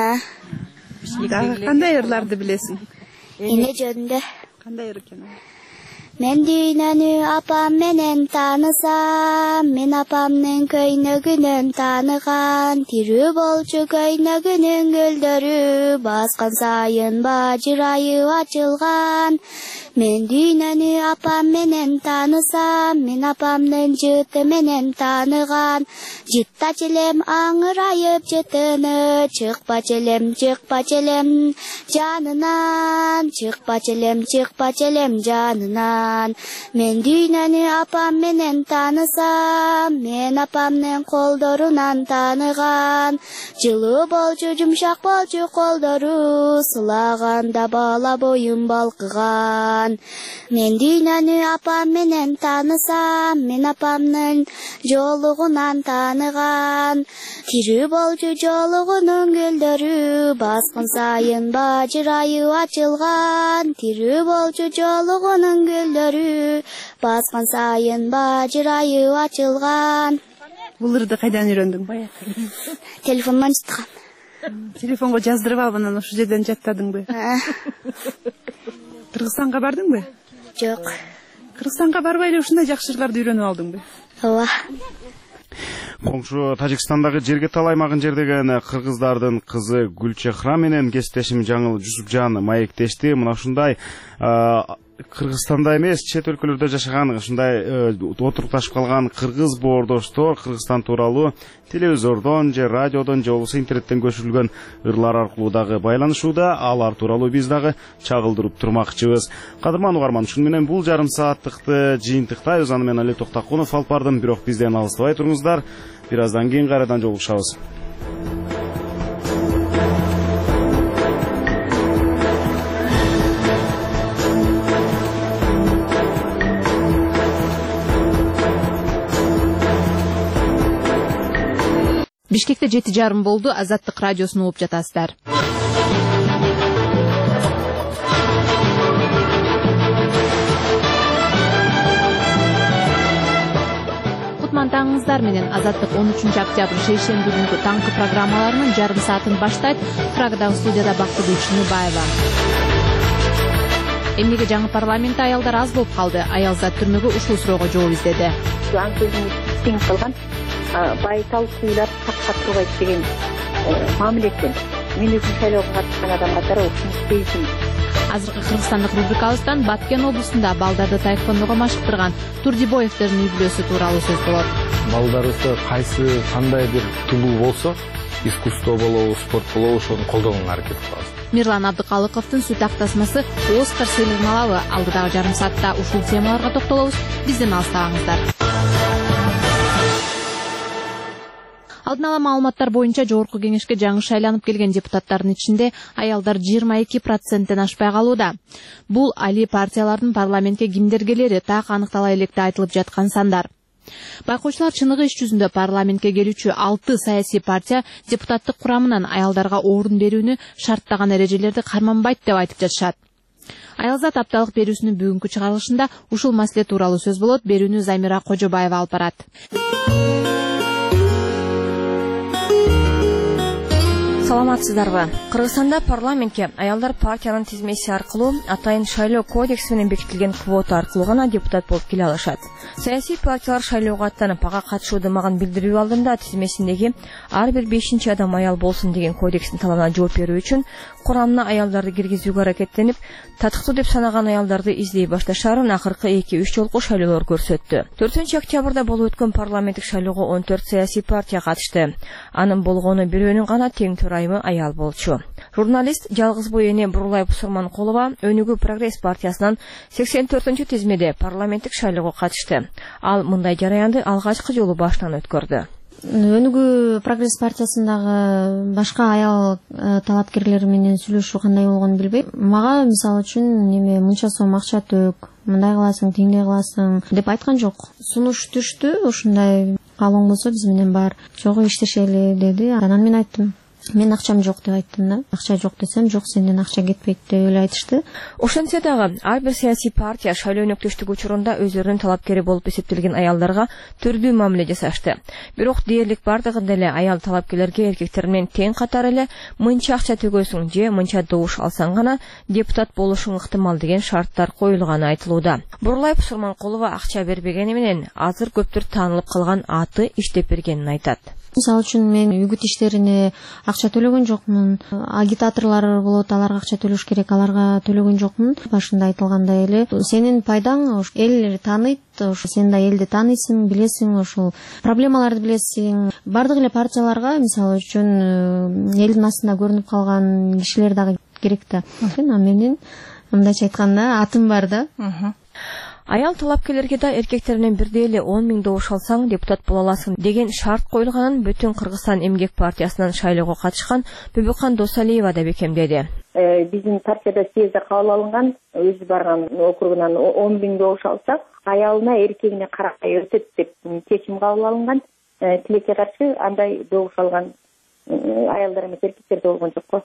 Кандай ырларды билесиң? Эне жөнүндө. Кандай ыр экен? Мен дүйнөнү апам менен таанысам, мен апамдын көйнөгүнөн тааныган, тирүү болчу көйнөгүнүн гүлдөрү, баскан сайын бажырайып ачылган. Мен дүйнөнү апам менен таанысам, мен апамдын жыты менен тааныган, жыттачы элем аңырайып жытыны, чыкпачы элем жанынан, чыкпачы элем жанынан. Мен дүйнөнү апам менен таанысам, мен апамдын колдорунан тааныган, жылуу болчу жумшак болчу колдору, сылаганда бала боюм балкыган. Мен дүйнөнү апам менен таанысам, мен апамдын жоолугунан тааныган, тирүү болчу жоолугунун гүлдөрү, баскан сайын бажырайып ачылган, тирүү болчу жоолугунун гүлдөрү, баскан сайын бажырайып ачылган. Бул ырды кайдан үйрөндүң? Телефондон жыткан. Телефонго жаздырып алып анан ошол жерден жаттадыңбы? Кыргызстанга бардыңбы? Жок. Кыргызстанга барбай эле ушундай жакшы ырларды үйрөнүп алдыңбы? ооба. Коңшу Тажикстандагы Жергетал аймагын жердеген кыргыздардын кызы Гүлчехра менен кесиптешим Жаңыл Жусупжан маектешти. Мына ушундай Кыргызстанда эмес, чет өлкөлөрдө жашаган ушундай отурукташып калган кыргыз боордоштор Кыргызстан тууралуу телевизордон же радиодон же болбосо интернеттен көчүрүлгөн ырлар аркылуу дагы байланышууда. Алар тууралуу биз дагы чагылдырып турмакчыбыз. Кадырман угарман, ушуну менен бул жарым сааттыкты жыйынтыктайбыз. Аны менен Али Токтакунов алып бардым, бирок бизден алыстабай туруңуздар. Бир аздан кийин кайрадан жолугушабыз. Бишкекте 7:30 болду. Азаттык радиосун угуп жатасыздар. Кутман таңыңыздар менен Азаттык 13 октябрь шейшемби күнкү таңкы программаларынын жарым саатын баштайт. Прагадагы студияда Бактыгүл Чыныбаева. Эмнеге жаңы парламент аялдар аз болуп калды? Аялзат түрмөгө ушул суроого жооп издеди. Байтал суйлап сакка турбайт деген мамиле экен. Мен өзүм шайлоого катышкан адам катары ушуну сездим. Азыркы кыргызстандык рубрикабыздан Баткен облусунда балдарды таэквондого машыктырган Турдибоевдердин үй-бүлөсү тууралуу сөз болот. Балдарыбызда кайсы кандай бир тулуу болсо, искусство болобу, спорт болобу, ошону колдонууга аракет кылабыз. Мирлан Абдыкалыковдун сүт тактасмасы Оскар сыйлыгын алабы? Алдыдагы жарым саатта ушул темаларга токтолобуз. Бизден алыстабаңыздар. Алдын ала маалыматтар боюнча жогорку кеңешке жаңы шайланып келген депутаттардын ичинде аялдар 22%-тен ашпай калууда. Бул али партиялардын парламентке кимдер келери так аныктала электе айтылып жаткан сандар. Байкоочулар чыныгы иш жүзүндө парламентке келүүчү 6 саясий партия депутаттык курамынан аялдарга орун берүүнү шарттаган эрежелерди карманбайт деп айтып жатышат. Аялзат апталык берүүсүнүн бүгүнкү чыгарылышында ушул маселе тууралуу сөз болот. Берүүнү Замира Кожобаева алып барат. Саламатсыздарбы? Кыргызстанда парламентке аялдар партиянын тизмеси аркылуу атайын шайлоо кодекси менен бекитилген квота аркылуу гана депутат болуп келе алышат. Саясий партиялар шайлоого аттанып ага катышууду маган билдирүү алдында тизмесиндеги ар бир 5-чи адам аял болсун деген кодекстин талабына жооп берүү үчүн курамына аялдарды киргизүүгө аракеттенип, татыктуу деп санаган аялдарды издей башташарын акыркы 2-3 жолку шайлоолор көрсөттү. 4 октябрда болуп өткөн парламенттик шайлоого 14 саясий партия катышты. Анын болгону бирөөнүн гана тең төрайымы аял болчу. Журналист Жалгызбой эне Бурулай Пусурманкулова Өнүгүү Прогресс партиясынан 84-чү тизмеде парламенттик шайлоого катышты. Ал мындай жараянды алгачкы жолу баштан өткөрдү. Өнүгүү Прогресс партиясындагы башка аял талапкерлер менен сүйлөшүү кандай болгонун билбейм. Мага мисалы үчүн неме мынча сом акча төк, мындай кыласың, тиңдей кыласың деп айткан жок. Сунуш түштү, ушундай калың болсо биз менен бар. Жогу иштешели деди. Анан мен айттым. Мен акчам жок деп айттым да. Акча жок десем, жок, сенден акча кетпейт деп эле айтышты. Ошентсе дагы ар бир саясий партия шайлоо өнөктөштүк учурунда өзүлөрүнүн талапкери болуп эсептелген аялдарга түрдүү мамиле жасашты. Бирок дээрлик бардыгында эле аял талапкерлерге эркектер менен тең катары эле мынча акча төгөсүң же мынча добуш алсаң гана депутат болушуң ыктымал деген шарттар коюлганы айтылууда. Бурулай Пусурманкулова акча бербегени менен азыр көптөр таанылып калган аты иштеп бергенин айтат. Мисалы үчүн мен үгүт иштерине акча төлөгөн жокмун. Агитаторлор болот, аларга акча төлөш керек, аларга төлөгөн жокмун. Башында айтылгандай эле сенин пайдаң эл тааныйт, сен да элди тааныйсың, билесиң, ошол проблемаларды билесиң. Бардык эле партияларга мисалы үчүн элдин астында көрүнүп калган кишилер дагы керек да. Менин мындайча айтканда атым бар да. Аял талапкерлерге да эркектер менен бирдей эле 10 000 добуш алсаң депутат боло аласың деген шарт коюлганын бүтүн Кыргызстан эмгек партиясынан шайлоого катышкан Бүбүкан Досалиева да бекемдеди. Биздин партияда съезде кабыл алынган, өзү барган округунан 10 000 добуш алса, аялына эркегине карабай өтөт деп чечим кабыл алынган. Тилекке каршы андай добуш алган аялдар эмес эркектер болгон жок го.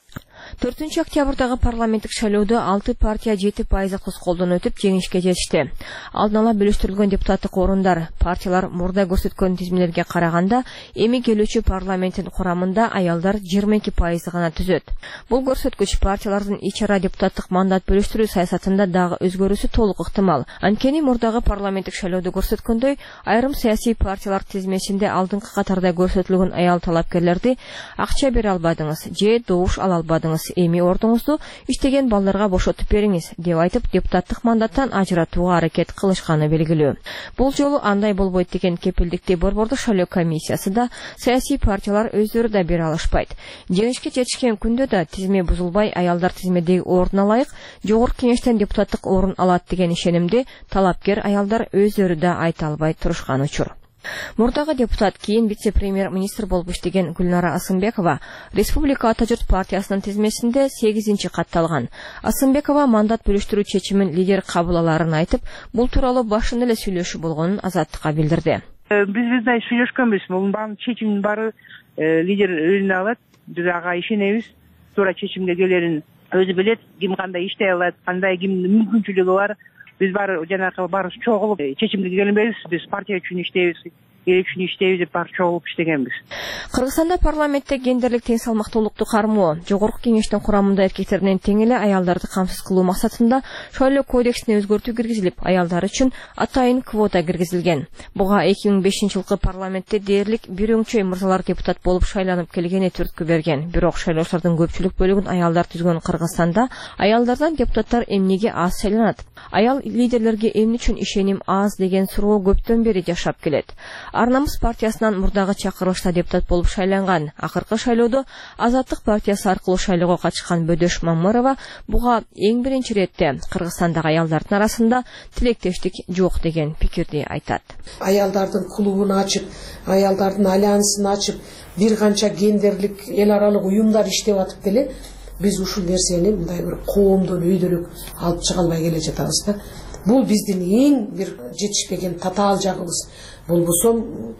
4 октябрдагы парламенттик шайлоодо 6 партия 7% кыз колдон өтүп жеңишке жетишти. Алдын ала бөлүштүрүлгөн депутаттык орундар партиялар мурда көрсөткөн тизмелерге караганда эми келүүчү парламенттин курамында аялдар 22% гана түзөт. Бул көрсөткүч партиялардын ич ара депутаттык мандат бөлүштүрүү саясатында дагы өзгөрүүсү толук ыктымал. Анткени мурдагы парламенттик шайлоодо көрсөткөндөй, айрым саясий партиялар тизмесинде алдыңкы катарда көрсөтүлгөн аял талапкерлерди акча бере албадыңыз же добуш ала албадыңыз, эми ордуңузду иштеген балдарга бошотуп бериңиз деп айтып депутаттык мандаттан ажыратууга аракет кылышканы белгилүү. Бул жолу андай болбойт деген кепилдикти Борбордук шайлоо комиссиясы да, саясий партиялар өздөрү да бере алышпайт. Жеңишке жетишкен күндө да тизме бузулбай аялдар тизмедеги ордуна ылайык жогорку кеңештен депутаттык орун алат деген ишенимди талапкер аялдар өздөрү да айта албай турушкан учур. Мурдагы депутат кийин вице-премьер-министр болуп иштеген Гүлнара Асымбекова Республика Ата Журт партиясынын тизмесинде 8-чи катталган. Асымбекова мандат бөлүштүрүү чечимин лидер кабыл аларын айтып, бул тууралуу башында эле сүйлөшүү болгонун Азаттыкка билдирди. Биз сүйлөшкөнбүз. Бул чечимдин баары лидер өзүнө алат. Биз ага ишенебиз. Туура чечимге келерин өзү билет. Ким кандай иштей алат, кандай кимдин мүмкүнчүлүгү бар. Биз жанагы баарыбыз чогулуп чечимге келбейбиз. Биз партия үчүн иштейбиз, эл үчүн иштейбиз деп баары чогулуп иштегенбиз. Кыргызстанда парламентте гендерлик тең салмактуулукту кармоо, жогорку кеңештин курамында эркектер менен тең эле аялдарды камсыз кылуу максатында шайлоо кодексине өзгөртүү киргизилип, аялдар үчүн атайын квота киргизилген. Буга 2005-жылкы парламентте дээрлик бир өңчөй мырзалар депутат болуп шайланып келгени түрткү берген. Бирок шайлоочулардын көпчүлүк бөлүгүн аялдар түзгөн Кыргызстанда аялдардан депутаттар эмнеге аз сайланат? Аял лидерлерге эмне үчүн ишеним аз деген суроо көптөн бери жашап келет. Арнамыз партиясынан мурдагы чакырылышта депутат болуп шайланган. Акыркы шайлоодо Азаттык партиясы аркылуу шайлоого катышкан Бөдөш Мамырова буга эң биринчи иретте Кыргызстандагы аялдардын арасында тилектештик жок деген пикирди айтат. Аялдардын клубун ачып, аялдардын альянсын ачып, бир канча гендерлик эл аралык уюмдар иштеп атып деле биз ушул нерсени мындай бир коомдон өйдөлүк алып чыга албай келе жатабыз да. Бул биздин эң бир жетишпеген татаал жагыбыз. Болбосо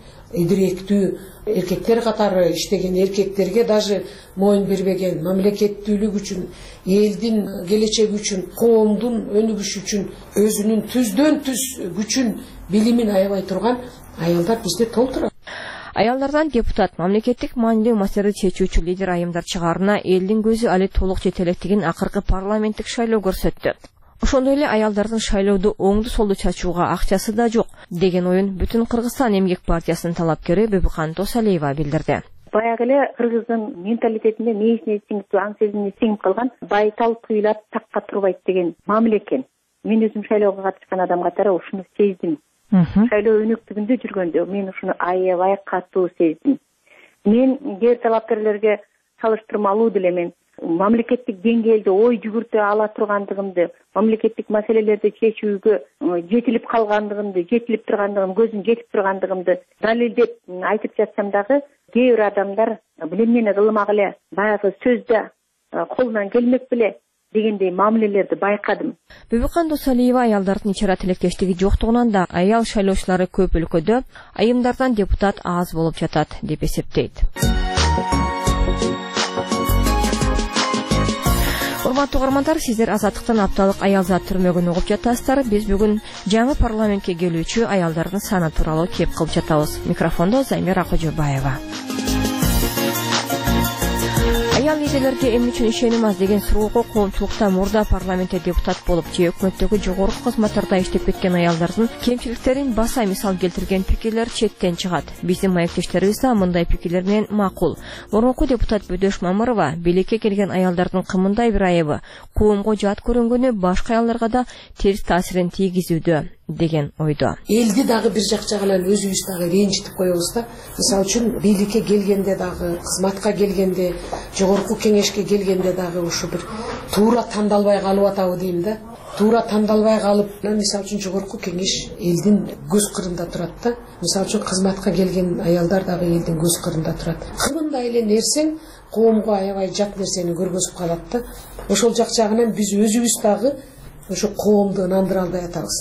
идиректүү эркектер катары иштеген эркектерге даже моюн бербеген, мамлекеттүүлүк үчүн, элдин келечеги үчүн, коомдун өнүгүшү үчүн өзүнүн түздөн түз күчүн, билимин аябай турган аялдар бизде толтура. Аялдардан депутат мамлекеттик маанилүү маселелерди чечүүчү лидер айымдар чыгаарына элдин көзү али толук жете электигин акыркы парламенттик шайлоо көрсөттү. Ошондой эле аялдардын шайлоодо оңду солду чачууга акчасы да жок деген оюн Бүтүн Кыргызстан эмгек партиясынын талапкери Бөбүкан Досалиева билдирди. Баягы эле кыргыздын менталитетинде мээсине сиңип, аң сезимине сиңип калган байтал туйлап такка турбайт деген мамиле экен. Мен өзүм шайлоого катышкан адам катары ушуну сездим. Шайлоо өнөктүгүндө жүргөндө мен ушуну аябай катуу сездим. Мен жер талапкерлерге салыштырмалуу деле мен мамлекеттик деңгээлде ой жүгүртө ала тургандыгымды, мамлекеттик маселелерди чечүүгө жетилип калгандыгымды, жетилип тургандыгым, көзүм жетип тургандыгымды далилдеп айтып жатсам дагы, кээ бир адамдар бул эмнени кылмак эле, баягы сөздө колунан келмек беле дегендей мамилелерди байкадым. Бөбүкан Досалиева аялдардын ичара тилектештиги жоктугунан да аял шайлоочулары көп өлкөдө айымдардан депутат аз болуп жатат деп эсептейт. Урматтуу угармандар, сиздер Азаттыктан апталык аялзат түрмөгүн угуп жатасыздар. Биз бүгүн жаңы парламентке келүүчү аялдардын саны тууралуу кеп кылып жатабыз. Микрофондо Замира Кожобаева. Аял лидерлерге эмне үчүн ишеним аз деген суроого коомчулукта мурда парламентте депутат болуп же өкмөттөгү жогорку кызматтарда иштеп кеткен аялдардын кемчиликтерин баса мисал келтирген пикирлер четтен чыгат. Биздин маектештерибиз да мындай пикирлер менен макул. Мурунку депутат Бөдөш Мамырова билекке келген аялдардын кымындай бир айыбы коомго жат көрүнгөнү башка аялдарга да терс таасирин тийгизүүдө деген ойдо. Элди дагы бир жакча кылып өзүбүз дагы ренжитип коебуз да. Мисалы үчүн бийликке келгенде дагы, кызматка келгенде, жогорку кеңешке келгенде дагы ушу бир туура тандалбай калып атабы дейм да. Туура тандалбай калып, мисалы үчүн жогорку кеңеш элдин көз кырында турат да. Мисалы үчүн кызматка келген аялдар дагы элдин көз кырында турат. Кымындай эле нерсең коомго аябай жат нерсени көргөзүп калат да. Ошол жакчагынан биз өзүбүз дагы ошо коомду ынандыра албай атабыз.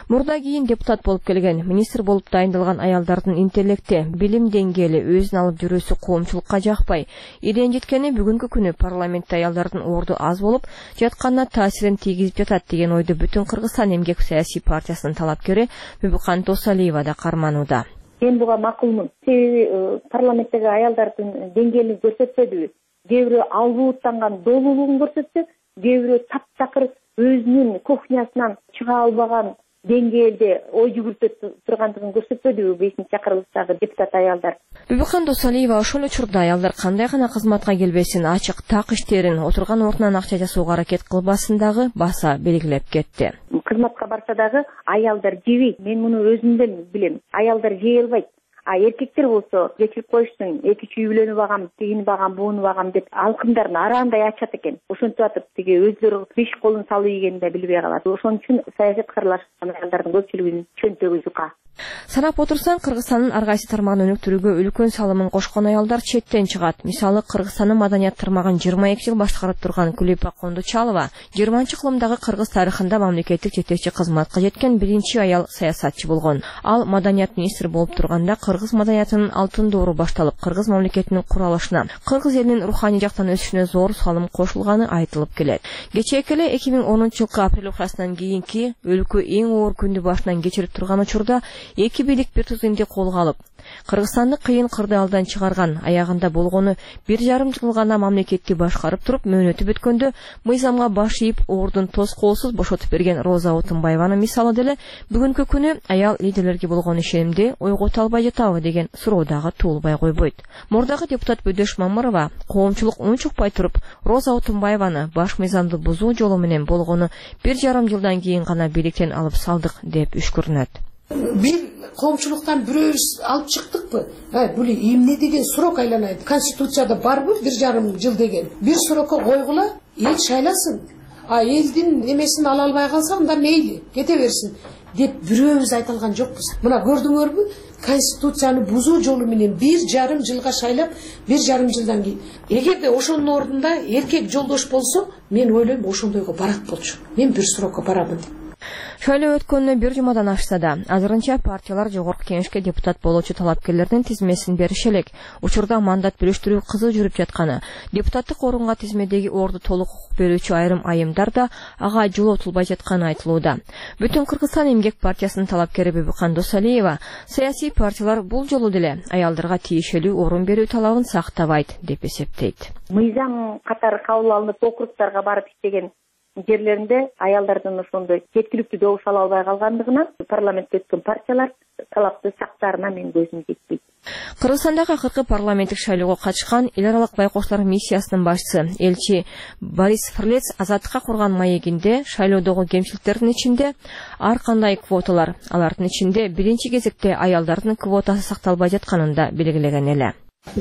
Мурда кийин депутат болуп келген, министр болуп дайындалган аялдардын интеллекти, билим деңгээли өзүн алып жүрүүсү коомчулукка жакпай. Иден жеткени бүгүнкү күнү парламентте аялдардын орду аз болуп жатканына таасирин тийгизип жатат деген ойду бүтүн Кыргызстан эмгек саясий партиясынын талапкери Бүбүкан Досалиева да карманууда. Мен буга макулмун. Себеби парламенттеги аялдардын деңгээлин көрсөтпөдүбү. Кээ бирөө албууттанган долуулугун көрсөттү, кээ бирөө таптакыр өзүнүн кухнясынан чыга албаган деңгээлде ой жүгүртүп тургандыгын көрсөтпөдүбү 5-чакырылыштагы депутат аялдар. Бүбүкан Досалиева ошол учурда аялдар кандай гана кызматка келбесин, ачык так иштерин отурган ордунан акча жасоого аракет кылбасын дагы баса белгилеп кетти. Кызматка барса дагы аялдар жебейт. Мен муну өзүмдөн билем. Аялдар жей албайт. Эркектер болсо кечирип коюштун, эки чүй үйлөнүп багам, тигини багам, буну багам деп алкымдарын араандай ачат экен. Ошентип атып тиги өздөрү беш колун салып ийгенин да билбей калат. Ошон үчүн саясатка аралашкан аялдардын көпчүлүгүнүн чөнтөгү жука. Санап отурсаң, Кыргызстандын ар кайсы тармагын өнүктүрүүгө үлкөн салымын кошкон аялдар четтен чыгат. Мисалы, Кыргызстандын маданият тармагын 22 жыл башкарып турган Күлөйпа Кондучалова 20-кылымдагы Кыргыз тарыхында мамлекеттик жетекчи кызматка жеткен биринчи аял саясатчы болгон. Ал маданият министри болуп турганда Кыргыз маданиятынын алтын доору башталып, Кыргыз мамлекетинин куралышына, Кыргыз элинин руханий жактан өсүшүнө зор салым кошулганы айтылып келет. Кечээки эле 2010-жылкы апрель окуясынан кийинки өлкө эң оор күндү башынан кечирип турган учурда эки бийлик бир тузунду колго алып, Кыргызстанды кыйын кырдаалдан чыгарган, аягында болгону 1,5 жыл гана мамлекетти башкарып туруп, мөөнөтү бүткөндө мыйзамга баш ийип, ордун тоскоолсуз бошотуп берген Роза Отунбаеванын мисалы деле бүгүнкү күнү аял лидерлерге болгон ишенимди ойгото албай жатабы деген суроо дагы туулбай койбойт. Мурдагы депутат Бөдөш Мамырова коомчулук унчукпай туруп, Роза Отунбаеваны баш мыйзамды бузуу жолу менен болгону 1,5 жылдан кийин гана бийликтен алып салдык деп үшкүрүнөт. Бир коомчулуктан бирөөбүз алып чыктыкпы? Бул эмне деген сурок айланайт. Конституцияда барбы 1,5 жыл деген? Бир сурокко койгула, эл шайласын. Элдин эмесин ала албай калса, анда мейли, кете берсин деп бирөөбүз айта алган жокпуз. Мына көрдүңөрбү? Конституцияны бузуу жолу менен 1,5 жылга шайлап, 1,5 жылдан кийин. Эгерде ошонун ордунда эркек жолдош болсо, мен ойлойм ошондойго барат болчу. Мен бир сурокко барамын. Шайлоо өткөнүнө 1 жумадан ашса да, азырынча партиялар жогорку кеңешке депутат болуучу талапкерлердин тизмесин бериши элек. Учурда мандат бөлүштүрүү кызуу жүрүп жатканы, депутаттык орунга тизмедеги орду толук укук берүүчү айрым айымдар да ага жолотулбай жатканы айтылууда. Бүтүн Кыргызстан эмгек партиясынын талапкери Бүбүкан Досалиева саясий партиялар бул жолу деле аялдарга тиешелүү орун берүү талабын сактабайт деп эсептейт. Мыйзам катары кабыл алынып, округдарга барып иштеген жерлеринде аялдардын ошондой жеткиликтүү добуш ала албай калгандыгына парламентте өткөн партиялар талапты сактаарына менин көзүм жетпейт. Кыргызстандагы акыркы парламенттик шайлоого катышкан эл аралык байкоштор миссиясынын башчысы элчи Борис Фрлец азаттыкка курган маегинде шайлоодогу кемчиликтердин ичинде ар кандай квоталар, алардын ичинде биринчи кезекте аялдардын квотасы сакталбай жатканын да белгилеген эле.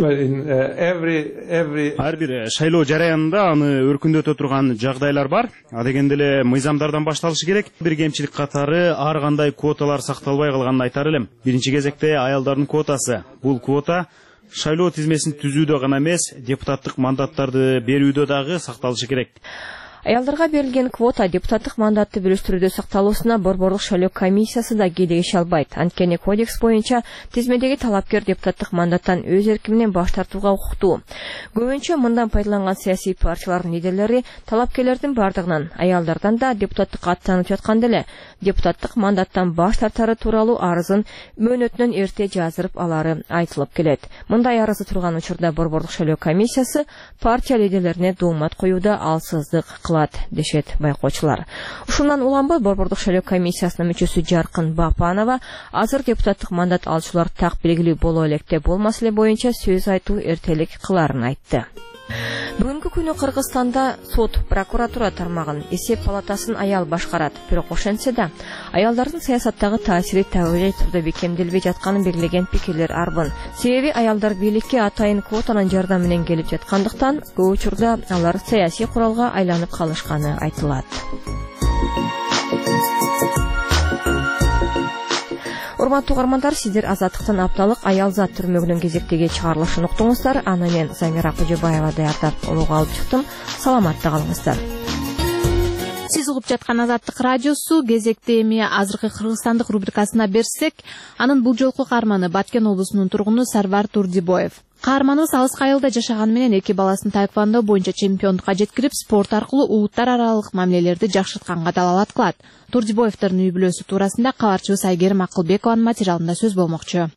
Ар бир шайлоо жараянында аны өркүндөтө турган жагдайлар бар. Дегенде эле мыйзамдардан башталышы керек. Бир кемчилик катары ар кандай квоталар сакталбай калганын айтар элем. Биринчи кезекте аялдардын квотасы. Бул квота шайлоо тизмесин түзүүдө гана эмес, депутаттык мандаттарды берүүдө дагы сакталышы керек. Аялдарга берилген квота депутаттык мандатты бөлүштүрүүдө сакталуусуна Борборлук шайлоо комиссиясы да кийлигише албайт. Анткени кодекс боюнча тизмедеги талапкер депутаттык мандаттан өз эрки менен баш тартууга укуктуу. Көбүнчө мындан пайдаланган саясий партиялардын лидерлери талапкерлердин бардыгынан, аялдардан да депутаттыкка аттанып жатканда эле депутаттык мандаттан баш тартары тууралуу арызын мөөнөтүнөн эрте жаздырып алары айтылып келет. Мындай арызы турган учурда Борборлук шайлоо комиссиясы партия лидерлерине доомат коюуда алсыздык кылат дешет байкоочулар. Ушундан уланбай Борборлук шайлоо комиссиясынын мүчөсү Жаркын Бапанова азыр депутаттык мандат алуучулар так белгилүү боло электе бул маселе боюнча сөз айтуу эртелик кыларын айтты. Бүгүнкү күнү Кыргызстанда сот, прокуратура тармагын, эсеп палатасын аял башкарат. Бирок ошентсе да, аялдардын саясаттагы таасири табигый түрдө бекемделбей жатканын белгилеген пикирлер арбын. Себеби аялдар бийликке атайын квотанын жардамы менен келип жаткандыктан, көп учурда алар саясий куралга айланып калышканы айтылат. Урматтуу угармандар, сиздер Азаттыктын апталык аялзат түрмөгүнүн кезектеги чыгарылышын уктуңуздар. Аны мен Замира Кожобаева даярдап, улууга алып чыктым. Саламатта калыңыздар. Сиз угуп жаткан Азаттык радиосу. Кезекте эми азыркы кыргызстандык рубрикасына берсек, анын бул жолку каарманы Баткен облусунун тургуну Сарвар Турдибоев. Каарманыбыз алыскы айылда жашаганы менен эки баласын таэквондо боюнча чемпиондукка жеткирип, спорт аркылуу улуттар аралык мамилелерди жакшыртканга далалат кылат. Турдибоевдордун үй бүлөсү туурасында кабарчыбыз Айгерим Акылбекованын материалында сөз болмокчу.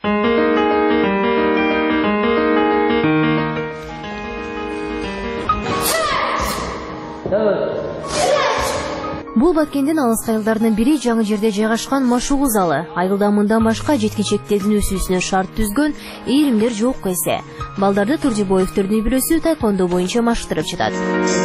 Бул Баткендин алыскы айылдарынын бири жаңы жерде жайгашкан машыгуу залы. Айылда мындан башка жеткинчектердин өсүүсүнө шарт түзгөн ийримдер жок эсе. Балдарды Турдибоевдордун үй бүлөсү таэквондо боюнча машыктырып жатат.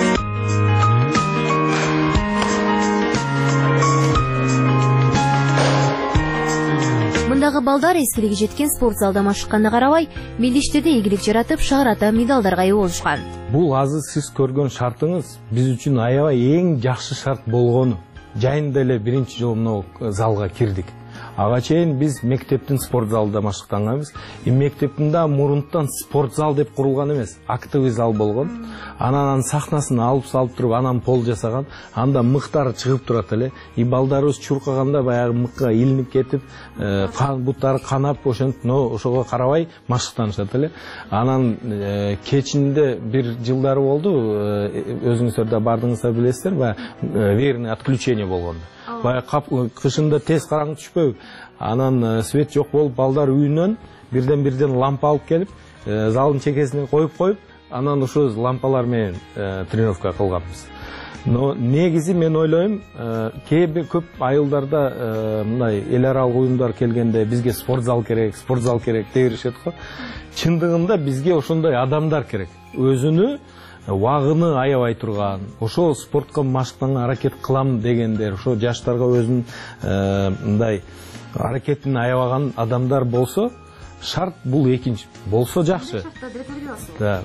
Мындагы балдар эскилиги жеткен спорт залда машыкканына карабай, мелдештерде ийгилик жаратып, шаарата медалдарга ээ болушкан. Бул азыр сиз көргөн шартыңыз биз үчүн аябай эң жакшы шарт болгону. Жайында эле биринчи жолу мына залга кирдик. Ага чейин биз мектептин спорт залында машыктанганбыз. Мектептин да мурунтан спорт зал деп курулган эмес, актовый зал болгон. Анан сахнасын алып салып туруп, анан пол жасаган. Анда мыктары чыгып турат эле. Балдарыбыз чуркаганда баягы мыкка илинип кетип, буттары канап, ошентип, ошого карабай машыктанышат эле. Анан кечинде бир жылдары болду, өзүңүздөр да бардыңыздар билесиздер, баягы верный отключение болгондо. Баягы кышында тез караңгы түшпөйбү. Анан свет жок болуп, балдар үйүнөн бирден лампа алып келип, залдын чекесине коюп, анан ошо лампалар менен тренировка кылганбыз. Но негизи мен ойлойм, көп айылдарда мындай эл аралык уюмдар келгенде бизге спорт зал керек деп беришет го. Чындыгында бизге ошондой адамдар керек. Өзүнү вагыны аябай турган, ошол спортко машыктанга аракет кылам дегендер, ошо жаштарга өзүнүн мындай аракетин аябаган адамдар болсо, шарт бул экинчи болсо жакшы. Да,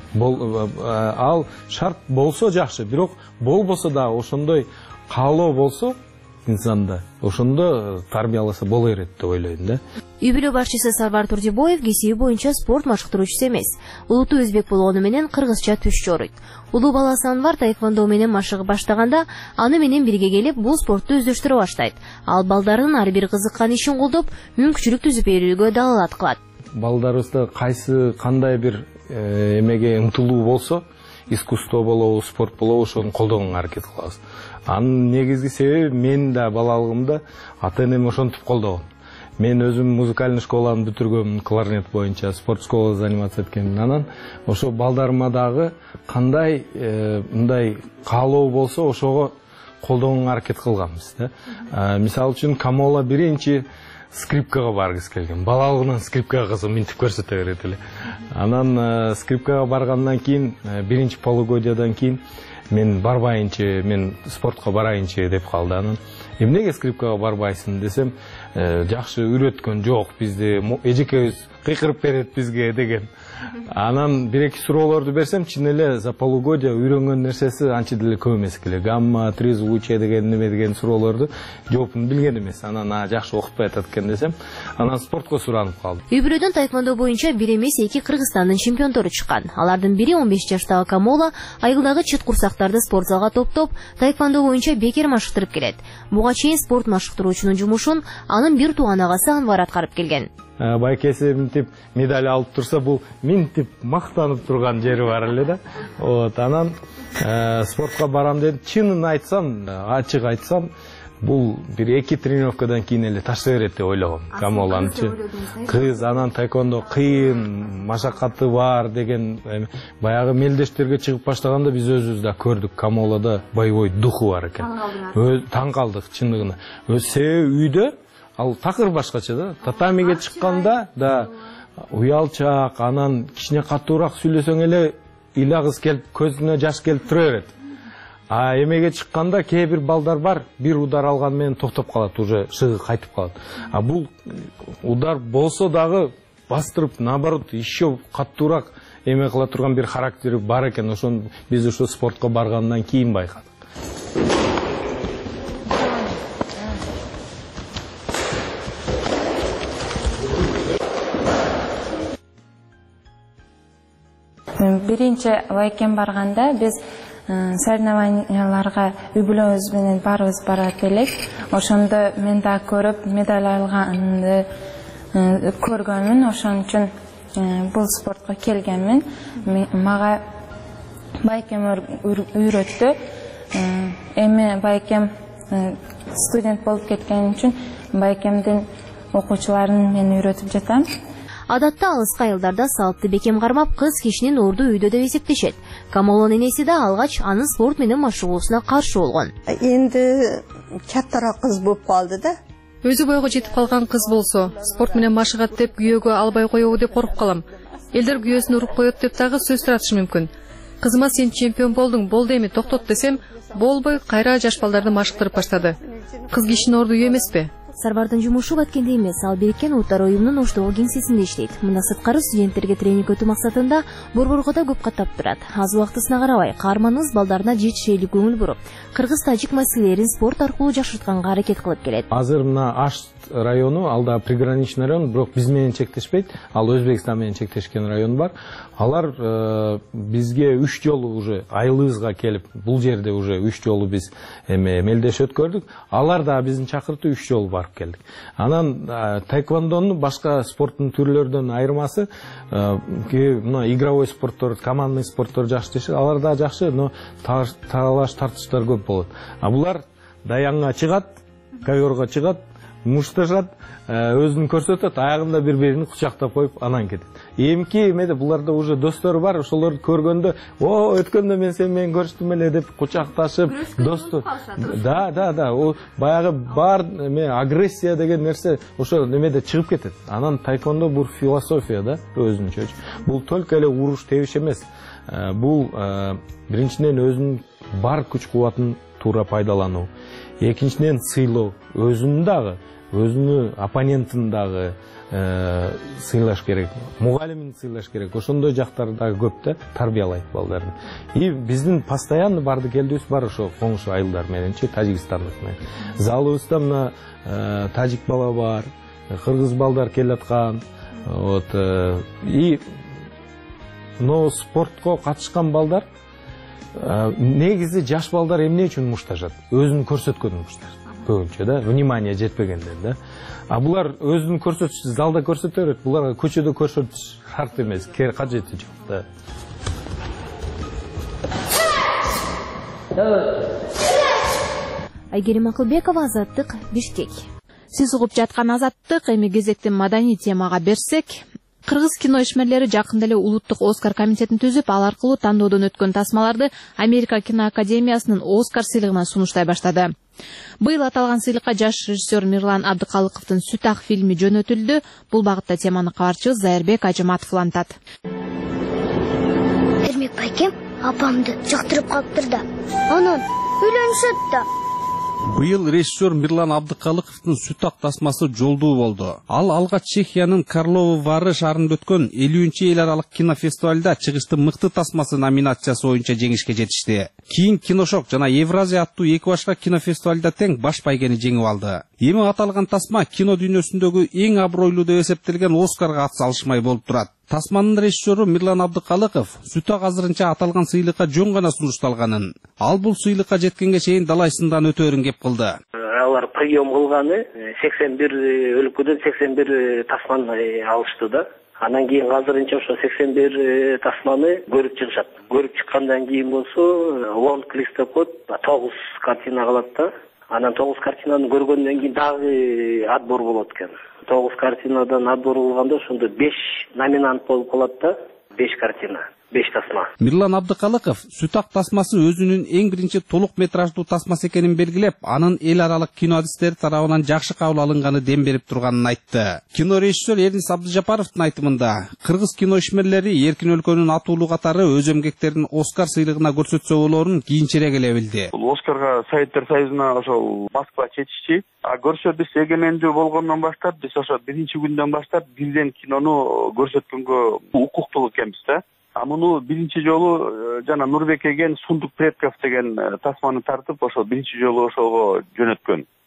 ал шарт болсо жакшы, бирок болбосо да ошондой каалоо болсо инсанда, ошондо тарбияласа боло берет деп ойлойм да. Үй бүлө башчысы Сарвар Турдибоев кесиби боюнча спорт машыктыруучусу эмес. Улуту өзбек болгону менен кыргызча түш жоройт. Улуу баласы Анвар таэквондо менен машыгып баштаганда, аны менен бирге келип бул спортту өздөштүрө баштайт. Ал балдарынын ар бир кызыккан ишин колдоп, мүмкүнчүлүк түзүп берүүгө далалат кылат. Балдарыбызда кайсы кандай бир эмеге умтулуу болсо, искусство болобу, спорт болобу, ошону колдогонго аракет кылабыз. Анын негизги себеби мен да балалыгымда ата-энем ошентип колдогон. Мен өзүм музыкальный школаны бүтүргөм, кларнет боюнча спорт школада заниматься эткем. Анан ошо балдарыма дагы кандай мындай каалоо болсо, ошого колдогонго аракет кылганбыз да. Мисалы үчүн Камола биринчи скрипкага баргысы келген. Балалыгынан скрипкага кызып минтип көрсөтө берет эле. Анан скрипкага баргандан кийин, биринчи полугодиядан кийин мен барбайынчы, мен спортко барайынчы деп калды. Анан эмнеге скрипкага барбайсың десем, жакшы үйрөткөн жок бизди, эжекебиз кыйкырып берет бизге деген. Анан бир-эки суроолорду берсем, чын эле за полугодия үйрөнгөн нерсеси анча деле көп эмес эле. Гамма, трезвучие деген неме деген суроолорду жоопун билген эмес. Анан жакшы окутпай атат экен десем, анан спортко суранып калдым. Үй бүлөдөн таэквондо боюнча бир эмес эки Кыргызстандын чемпиондору чыккан. Алардын бири 15 жаштагы Камола айылдагы чыт курсактарды спорт залга топтоп, таэквондо боюнча бекер машыктырып келет. Буга чейин спорт машыктыруучунун жумушун анын бир тууган агасы Анвар аткарып келген. Байкеси минтип медаль алып турса, бул минтип мактанып турган жери бар эле да. Анан спортко барам деп чынын айтсам, ачык айтсам, бул бир эки тренировкадан кийин эле таштай берет деп ойлогом. Камоланчы кыз, анан таэквондо кыйын, машакаты бар деген баягы мелдештерге чыгып баштаганда биз өзүбүз да көрдүк. Камолада боевой духу бар экен. Таң калдык чындыгына. Себеби үйдө ал такыр башкача да. Татамиге чыкканда да уялчак, анан кичине катуураак сүйлөсөң эле ыйлагыз келип, көзүнө жаш келип тура берет. Эмеге чыкканда кээ бир балдар бар, бир удар алган менен токтоп калат, уже шыгы кайтып калат. Бул удар болсо дагы бастырып, наоборот, еще катуураак эме кыла турган бир характери бар экен. Ошону биз ошо спортко баргандан кийин байкадык. Биринчи Байкен барганда биз соревнованияларга үй бүлөбүз менен баарыбыз барат элек. Ошондо мен да көрүп медаль алганды көргөнмүн. Ошон үчүн бул спортко келгенмин. Мага байкем үйрөттү. Эми байкем студент болуп кеткен үчүн байкемдин окуучуларын мен үйрөтүп жатам. Адатта алыска айылдарда салпты бекем кармап, кыз кишинин орду үйдө деп эсептешет. Камолдун энеси да алгач анын спорт менен машыгуусуна каршы болгон. Энди каттараак кыз болуп калды да. Өзү бойго жетип калган кыз болсо, спорт менен машыгат деп күйөөгө албай коебу деп коркуп калам. Элдер күйөөсүн уруп коет деп дагы сөз таратышы мүмкүн. Кызыма сен чемпион болдуң, болду эми токтот десем, болбой кайра жаш балдарды машыктырып баштады. Кыз кишинин орду үй эмеспи? Сарбардын жумушу баткенде эмес, ал Берекен Улуттар уюмунун Оштогу кеңсесинде иштейт. Мында сырткары студенттерге тренинг өтүү максатында борборго да көп каттап турат. Аз убактысына карабай, каарманыбыз балдарына жетишээлик көңүл буруп, кыргыз-тажик маселелерин спорт аркылуу жакшыртканга аракет кылып келет. Азыр мына Ашт району, алда приграничный район, бирок биз менен чектешпейт. Ал Өзбекстан менен чектешкен район бар. Алар бизге 3 жолу уже айылыбызга келип, бул жерде уже 3 жолу биз мелдеш өткөрдүк. Алар да биздин чакыртуу 3 жолу барып келдик. Анан таэквондонун башка спорттун түрлөрүнөн айырмасы, мына игровой спорттор, командный спорттор жакшы дешет. Алар да жакшы, но талаш тартыштар көп болот. А булар даянга чыгат, ковёрго чыгат, мушташат, өзүн көрсөтөт, аягында бири-бирин кучактап коюп анан кетет. Эмки эмеде буларда уже достору бар, ошолорду көргөндө, "О, өткөндө мен сен менен көрүштүм эле" деп кучакташып, достук. Да, о баягы бар агрессия деген нерсе ошо немеде чыгып кетет. Анан таэквондо бул философия да, өзүнчө. Бул только эле уруш тебиш эмес. Бул биринчиден өзүнүн бар күч-кубатын туура пайдалануу. Экинчиден сыйлоо, өзүн дагы, өзүнүн оппонентин дагы сыйлаш керек, мугалимин сыйлаш керек. Ошондой жактары дагы көп да, тарбиялайт балдарды. И биздин постоянно барды келдибиз бар ошо коңшу айылдар мененчи, Тажикстандык менен. Залыбызда мына тажик бала бар, кыргыз балдар келаткан. Вот и но спортко катышкан балдар негизи жаш балдар эмне үчүн мушташат? Өзүн көрсөткөн мушташат. Көбүнчө да, внимание жетпегендер да. А булар өзүн көрсөтүш, залда көрсөтө берет, буларга көчөдө көрсөтүш шарт эмес, кажети жок да. Айгерим Акылбекова, Азаттык, Бишкек. Сиз угуп жаткан Азаттык, эми кезекти маданий темага берсек, кыргыз кино ишмерлери жакында эле улуттук Оскар комитетин түзүп, ал аркылуу тандоодон өткөн тасмаларды Америка киноакадемиясынын Оскар сыйлыгына сунуштай баштады. Быйыл аталган сыйлыкка жаш режиссер Мирлан Абдыкалыковдун "Сүт ак" фильми жөнөтүлдү. Бул багытта теманы кабарчыбыз Зайырбек Ажыматов улантат. Эрмек байкем апамды жактырып калыптыр да. Анан үйлөнүшөт да. Быйыл режиссер Мирлан Абдыкалыковдун "Сүт ак" тасмасы жолдуу болду. Ал алгач Чехиянын Карловы Вары шаарында өткөн 50-ч эл аралык кинофестивалда чыгыштын мыкты тасмасы номинациясы боюнча жеңишке жетишти. Кийин Киношок жана Евразия аттуу эки башка кинофестивалда тең баш байгени жеңип алды. Эми аталган тасма кино дүйнөсүндөгү эң абройлуу деп эсептелген Оскарга ат салышмай болуп турат. Тасманын режиссеру Мирлан Абдыкалыков "Сүт ак" азырынча аталган сыйлыкка жөн гана сунушталганын, ал бул сыйлыкка жеткенге чейин далай сындан өтөөрүн кеп кылды. Алар прием кылганы 81 өлкөдөн 81 тасманы алышты да. Анан кийин азырынча ошо 81 тасманы көрүп чыгышат. Көрүп чыккандан кийин болсо лонг лист деп коет, 9 картина калат да. Анан 9 картинаны көргөндөн кийин дагы отбор болот экен. 9 картинадан отбор кылганда ошондо 5 номинант болуп калат да, 5 картина, 5 тасма. Мирлан Абдыкалыков "Сүт ак" тасмасы өзүнүн эң биринчи толук метраждуу тасмасы экенин белгилеп, анын эл аралык кино адистери тарабынан жакшы кабыл алынганы дем берип турганын айтты. Кино режиссер Эрнис Абдыжапаровдун айтымында, кыргыз кино ишмерлери эркин өлкөнүн атуулуу катары өз эмгектерин Оскар сыйлыгына көрсөтсө болоорун кийинчерээк эле билди. Бул Оскарга Советтер Союзуна ошол Москва чечишчи. А көрсө биз эгемендүү болгондон баштап, биз ошо биринчи күндөн баштап бирден кинону көрсөткөнгө укуктуу экенбиз да. А муну биринчи жолу жана Нурбек эген "Сундук предков" деген тасманы тартып, ошо биринчи жолу ошого жөнөткөн.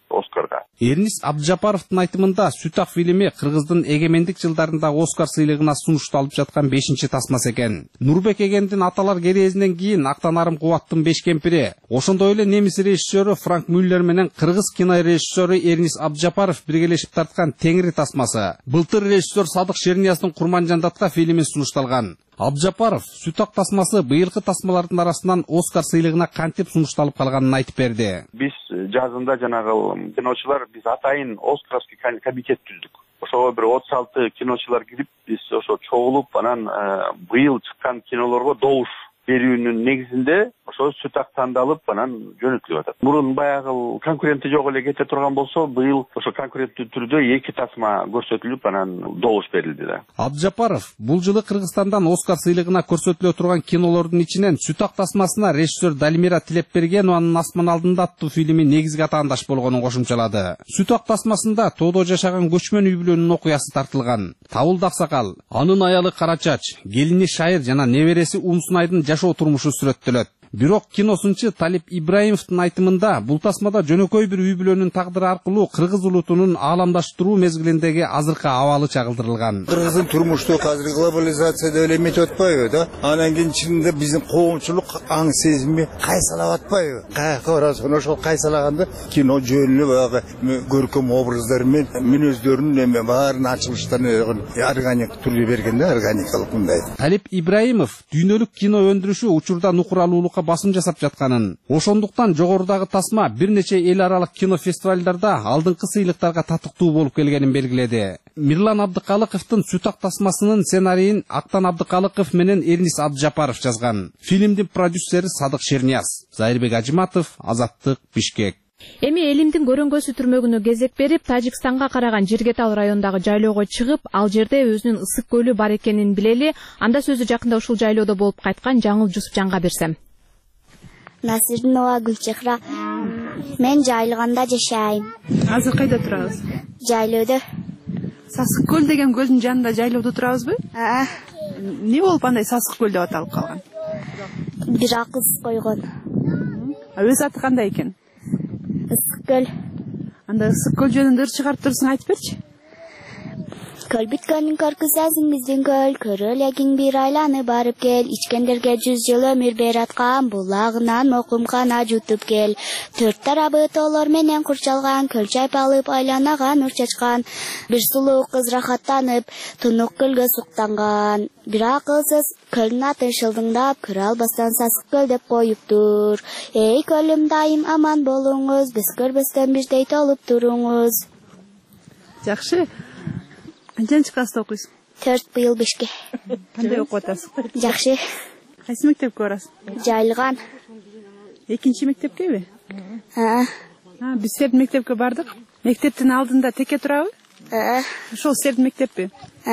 Оскарга. Эрнис Абджапаровдун айтымында Сүтак фильми Кыргыздын эгемендик жылдарындагы Оскар сыйлыгына сунушталып жаткан 5-чи тасмасы экен. Нурбек Эгендин Аталар керезинен кийин Актанарым Кубаттын беш кемпири. Ошондой эле немис режиссеру Франк Мюллер менен кыргыз кино режиссеру Эрнис Абджапаров биргелешип тарткан Теңири тасмасы. Былтыр режиссер Садык Шернияздын Курманжандатка фильми сунушталган. Абджапаров Сүтак тасмасы быйылкы тасмалардын арасынан Оскар сыйлыгына кантип сунушталып калганын айтып берди. Биз жазында жанагы киночулар биз атайын Оскаровский комитет түздүк. Ошого бир 36 киночулар кирип, биз ошо чогулуп, анан быйыл чыккан кинолорго добуш берүүнүн негизинде ошо Сүтак тандалып, анан жөнөтүлүп атат. Мурун баягы конкуренти жок эле кете турган болсо, быйыл ошо конкуренттүү түрдө 2 тасма көрсөтүлүп, анан добуш берилди да. Абджапаров бул жылы Кыргызстандан Оскар сыйлыгына көрсөтүлө турган кинолордун ичинен Сүтак тасмасына режиссер Далимира Тилепбергенованын Асман алдында аттуу фильми негизги атаандаш болгонун кошумчалады. Сүтак тасмасында тоодо жашаган көчмөн үй бүлөнүн окуясы тартылган. Табылды Аксакал, анын аялы Карачач, келини Шайыр жана небереси Умсунайдын жашоо турмушу сүрөттөлөт. Бирок киносунчу Талип Ибраимовдун айтымында бул тасмада жөнөкөй бир үй бүлөнүн тагдыры аркылуу кыргыз улутунун ааламдаштыруу мезгилиндеги азыркы абалы чагылдырылган. Кыргыздын турмушту азыр глобализацияда эле эметип атпайбы да? Анан кийин чынында биздин коомчулук аң сезими кайсалап атпайбы? Каяка барасың, ошол кайсалаганда кино жөнүнө баягы көркөм образдар менен мүнөздөрүнүн эме баарын ачылыштарын органик түрдө берген да, органикалык мындай. Талип Ибраимов дүйнөлүк кино өндүрүшү учурда нукуралуулукка басым жасап жатканын, ошондуктан жогорудагы тасма бир нече эл аралык кино фестивалдарда алдыңкы сыйлыктарга татыктуу болуп келгенин белгиледи. Мирлан Абдыкалыковдун Сүтак тасмасынын сценарийин Актан Абдыкалыков менен Эрнис Абджапаров жазган. Фильмдин продюсери Садык Шернияз. Зайырбек Ажиматов, Азаттык, Бишкек. Эми элимдин көрөнгөсү түрмөгүнө кезек берип, Тажикстанга караган Жиргетал районундагы жайлоого чыгып, ал жерде өзүнүн ысык көлү бар экенин билели, анда сөзү жакында ушул жайлоодо болуп кайткан Жаңыл Жусупжанга берсем. Насирдинова Гүлчехра. Мен жайлыганда жашайм. Азыр кайда турабыз? Жайлоодо. Сасык көл деген көлдүн жанында жайлоодо турабызбы? Эмне болуп андай Сасык көл деп аталып калган? Бир акыз койгон. Өз аты кандай экен? Ысык көл. Анда ысык көл жөнүндө ыр чыгарып турсаң айтып берчи. Көл бүткөнүн көркүсөзүң биздин көл, көрөлегиң бир айланы барып кел, ичкендерге 100 жыл өмүр бераткан, булагынан окумкана жутуп кел. Төрт тарабы тоолор менен курчалган, көл чайпалып айланага нур чачкан, бир сулуу кыз рахаттанып, тунук көлгө суктанган. Бир акылсыз көлдүн атын шылдыңдап, көрө албастан Сасык көл деп коюптур. Эй көлүм, дайым аман болуңуз, биз көрбөстөн бирдей толуп туруңуз. Жакшы. Канчанчы класста окуйсуң? 4 быйыл 5ке. Кандай окуп атасың? Жакшы. Кайсы мектепке барасың? Жайлыган. 2-нчи мектепкеби? Биз силердин мектепке бардык. Мектептин алдында теке турабы? Ошол силердин мектеппи?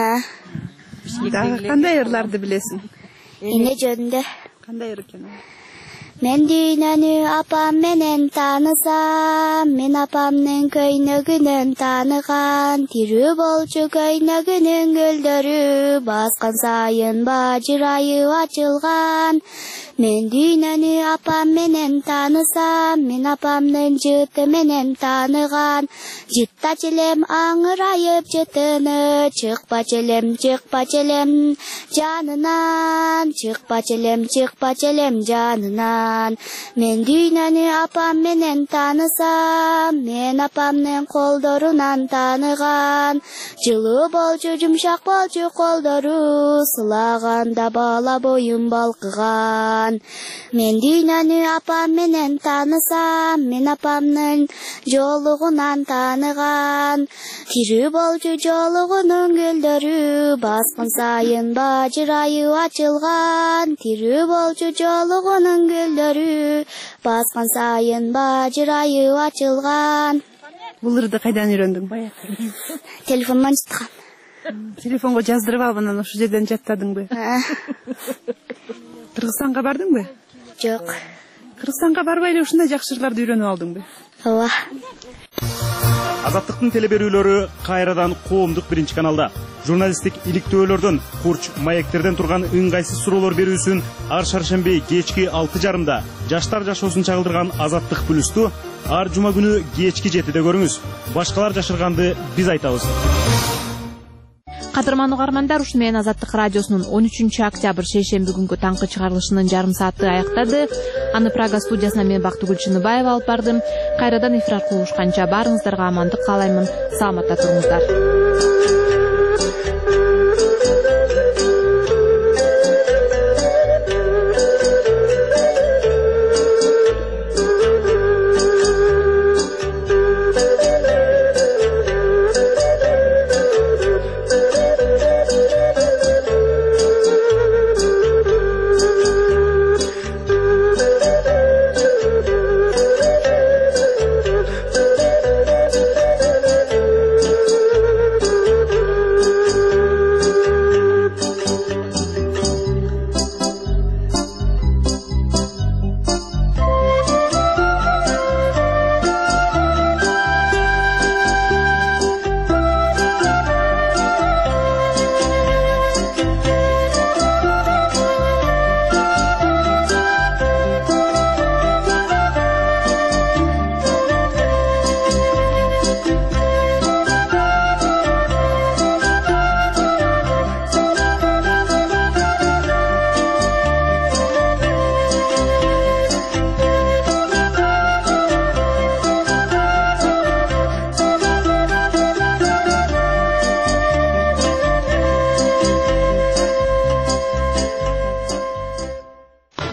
Кандай ырларды билесиң? Эне жөнүндө. Кандай ыр экен? Мен дүйнөнү апам менен таанысам, мен апамдын көйнөгүнөн тааныган, тирүү болчу көйнөгүнүн гүлдөрү, баскан сайын бажырайып ачылган. Мен дүйнөнү апам менен таанысам, мен апамдын жыты менен тааныган, жыттачы элем аңырайып жытыны, чыкпачы элем жанынан, чыкпачы элем жанынан. Мен дүйнөнү апам менен таанысам, мен апамдын колдорунан тааныган, жылуу болчу жумшак болчу колдору, сылаганда бала боюм балкыган. Мен дүйнөнү апам менен таанысам, мен апамдын жоолугунан тааныган, тирүү болчу жоолугунун гүлдөрү, баскан сайын бажырайып ачылган, тирүү болчу жоолугунун гүлдөрү, баскан сайын бажырайып ачылган. Бул ырды кайдан үйрөндүң? Телефондон чыткан. Телефонго жаздырып алып, анан ошол жерден жаттадыңбы? Кыргызстанга бардыңбы? Жок. Кыргызстанга барбай эле ушундай жакшы ырларды үйрөнүп алдыңбы? Ооба. Азаттыктын телеберүүлөрү кайрадан коомдук 1-каналда. Журналисттик иликтөөлөрдөн, курч маектерден турган ыңгайсыз суроолор берүүсүн ар шаршемби кечки 6:30 жаштар жашоосун чагылдырган Азаттык плюсту ар жума күнү кечки 7-де көрүңүз. Башкалар жашырганды биз айтабыз. Кадырман угармандар, ушуну менен Азаттык радиосунун 13 октябрь шейшемби күнгү таңкы чыгарылышынын жарым сааты аяктады. Аны Прага студиясына мен Бактыгүл Чыныбаева алып бардым. Кайрадан эфир аркылуу урушканча баарыңыздарга амандык каалаймын. Саламатта туруңуздар.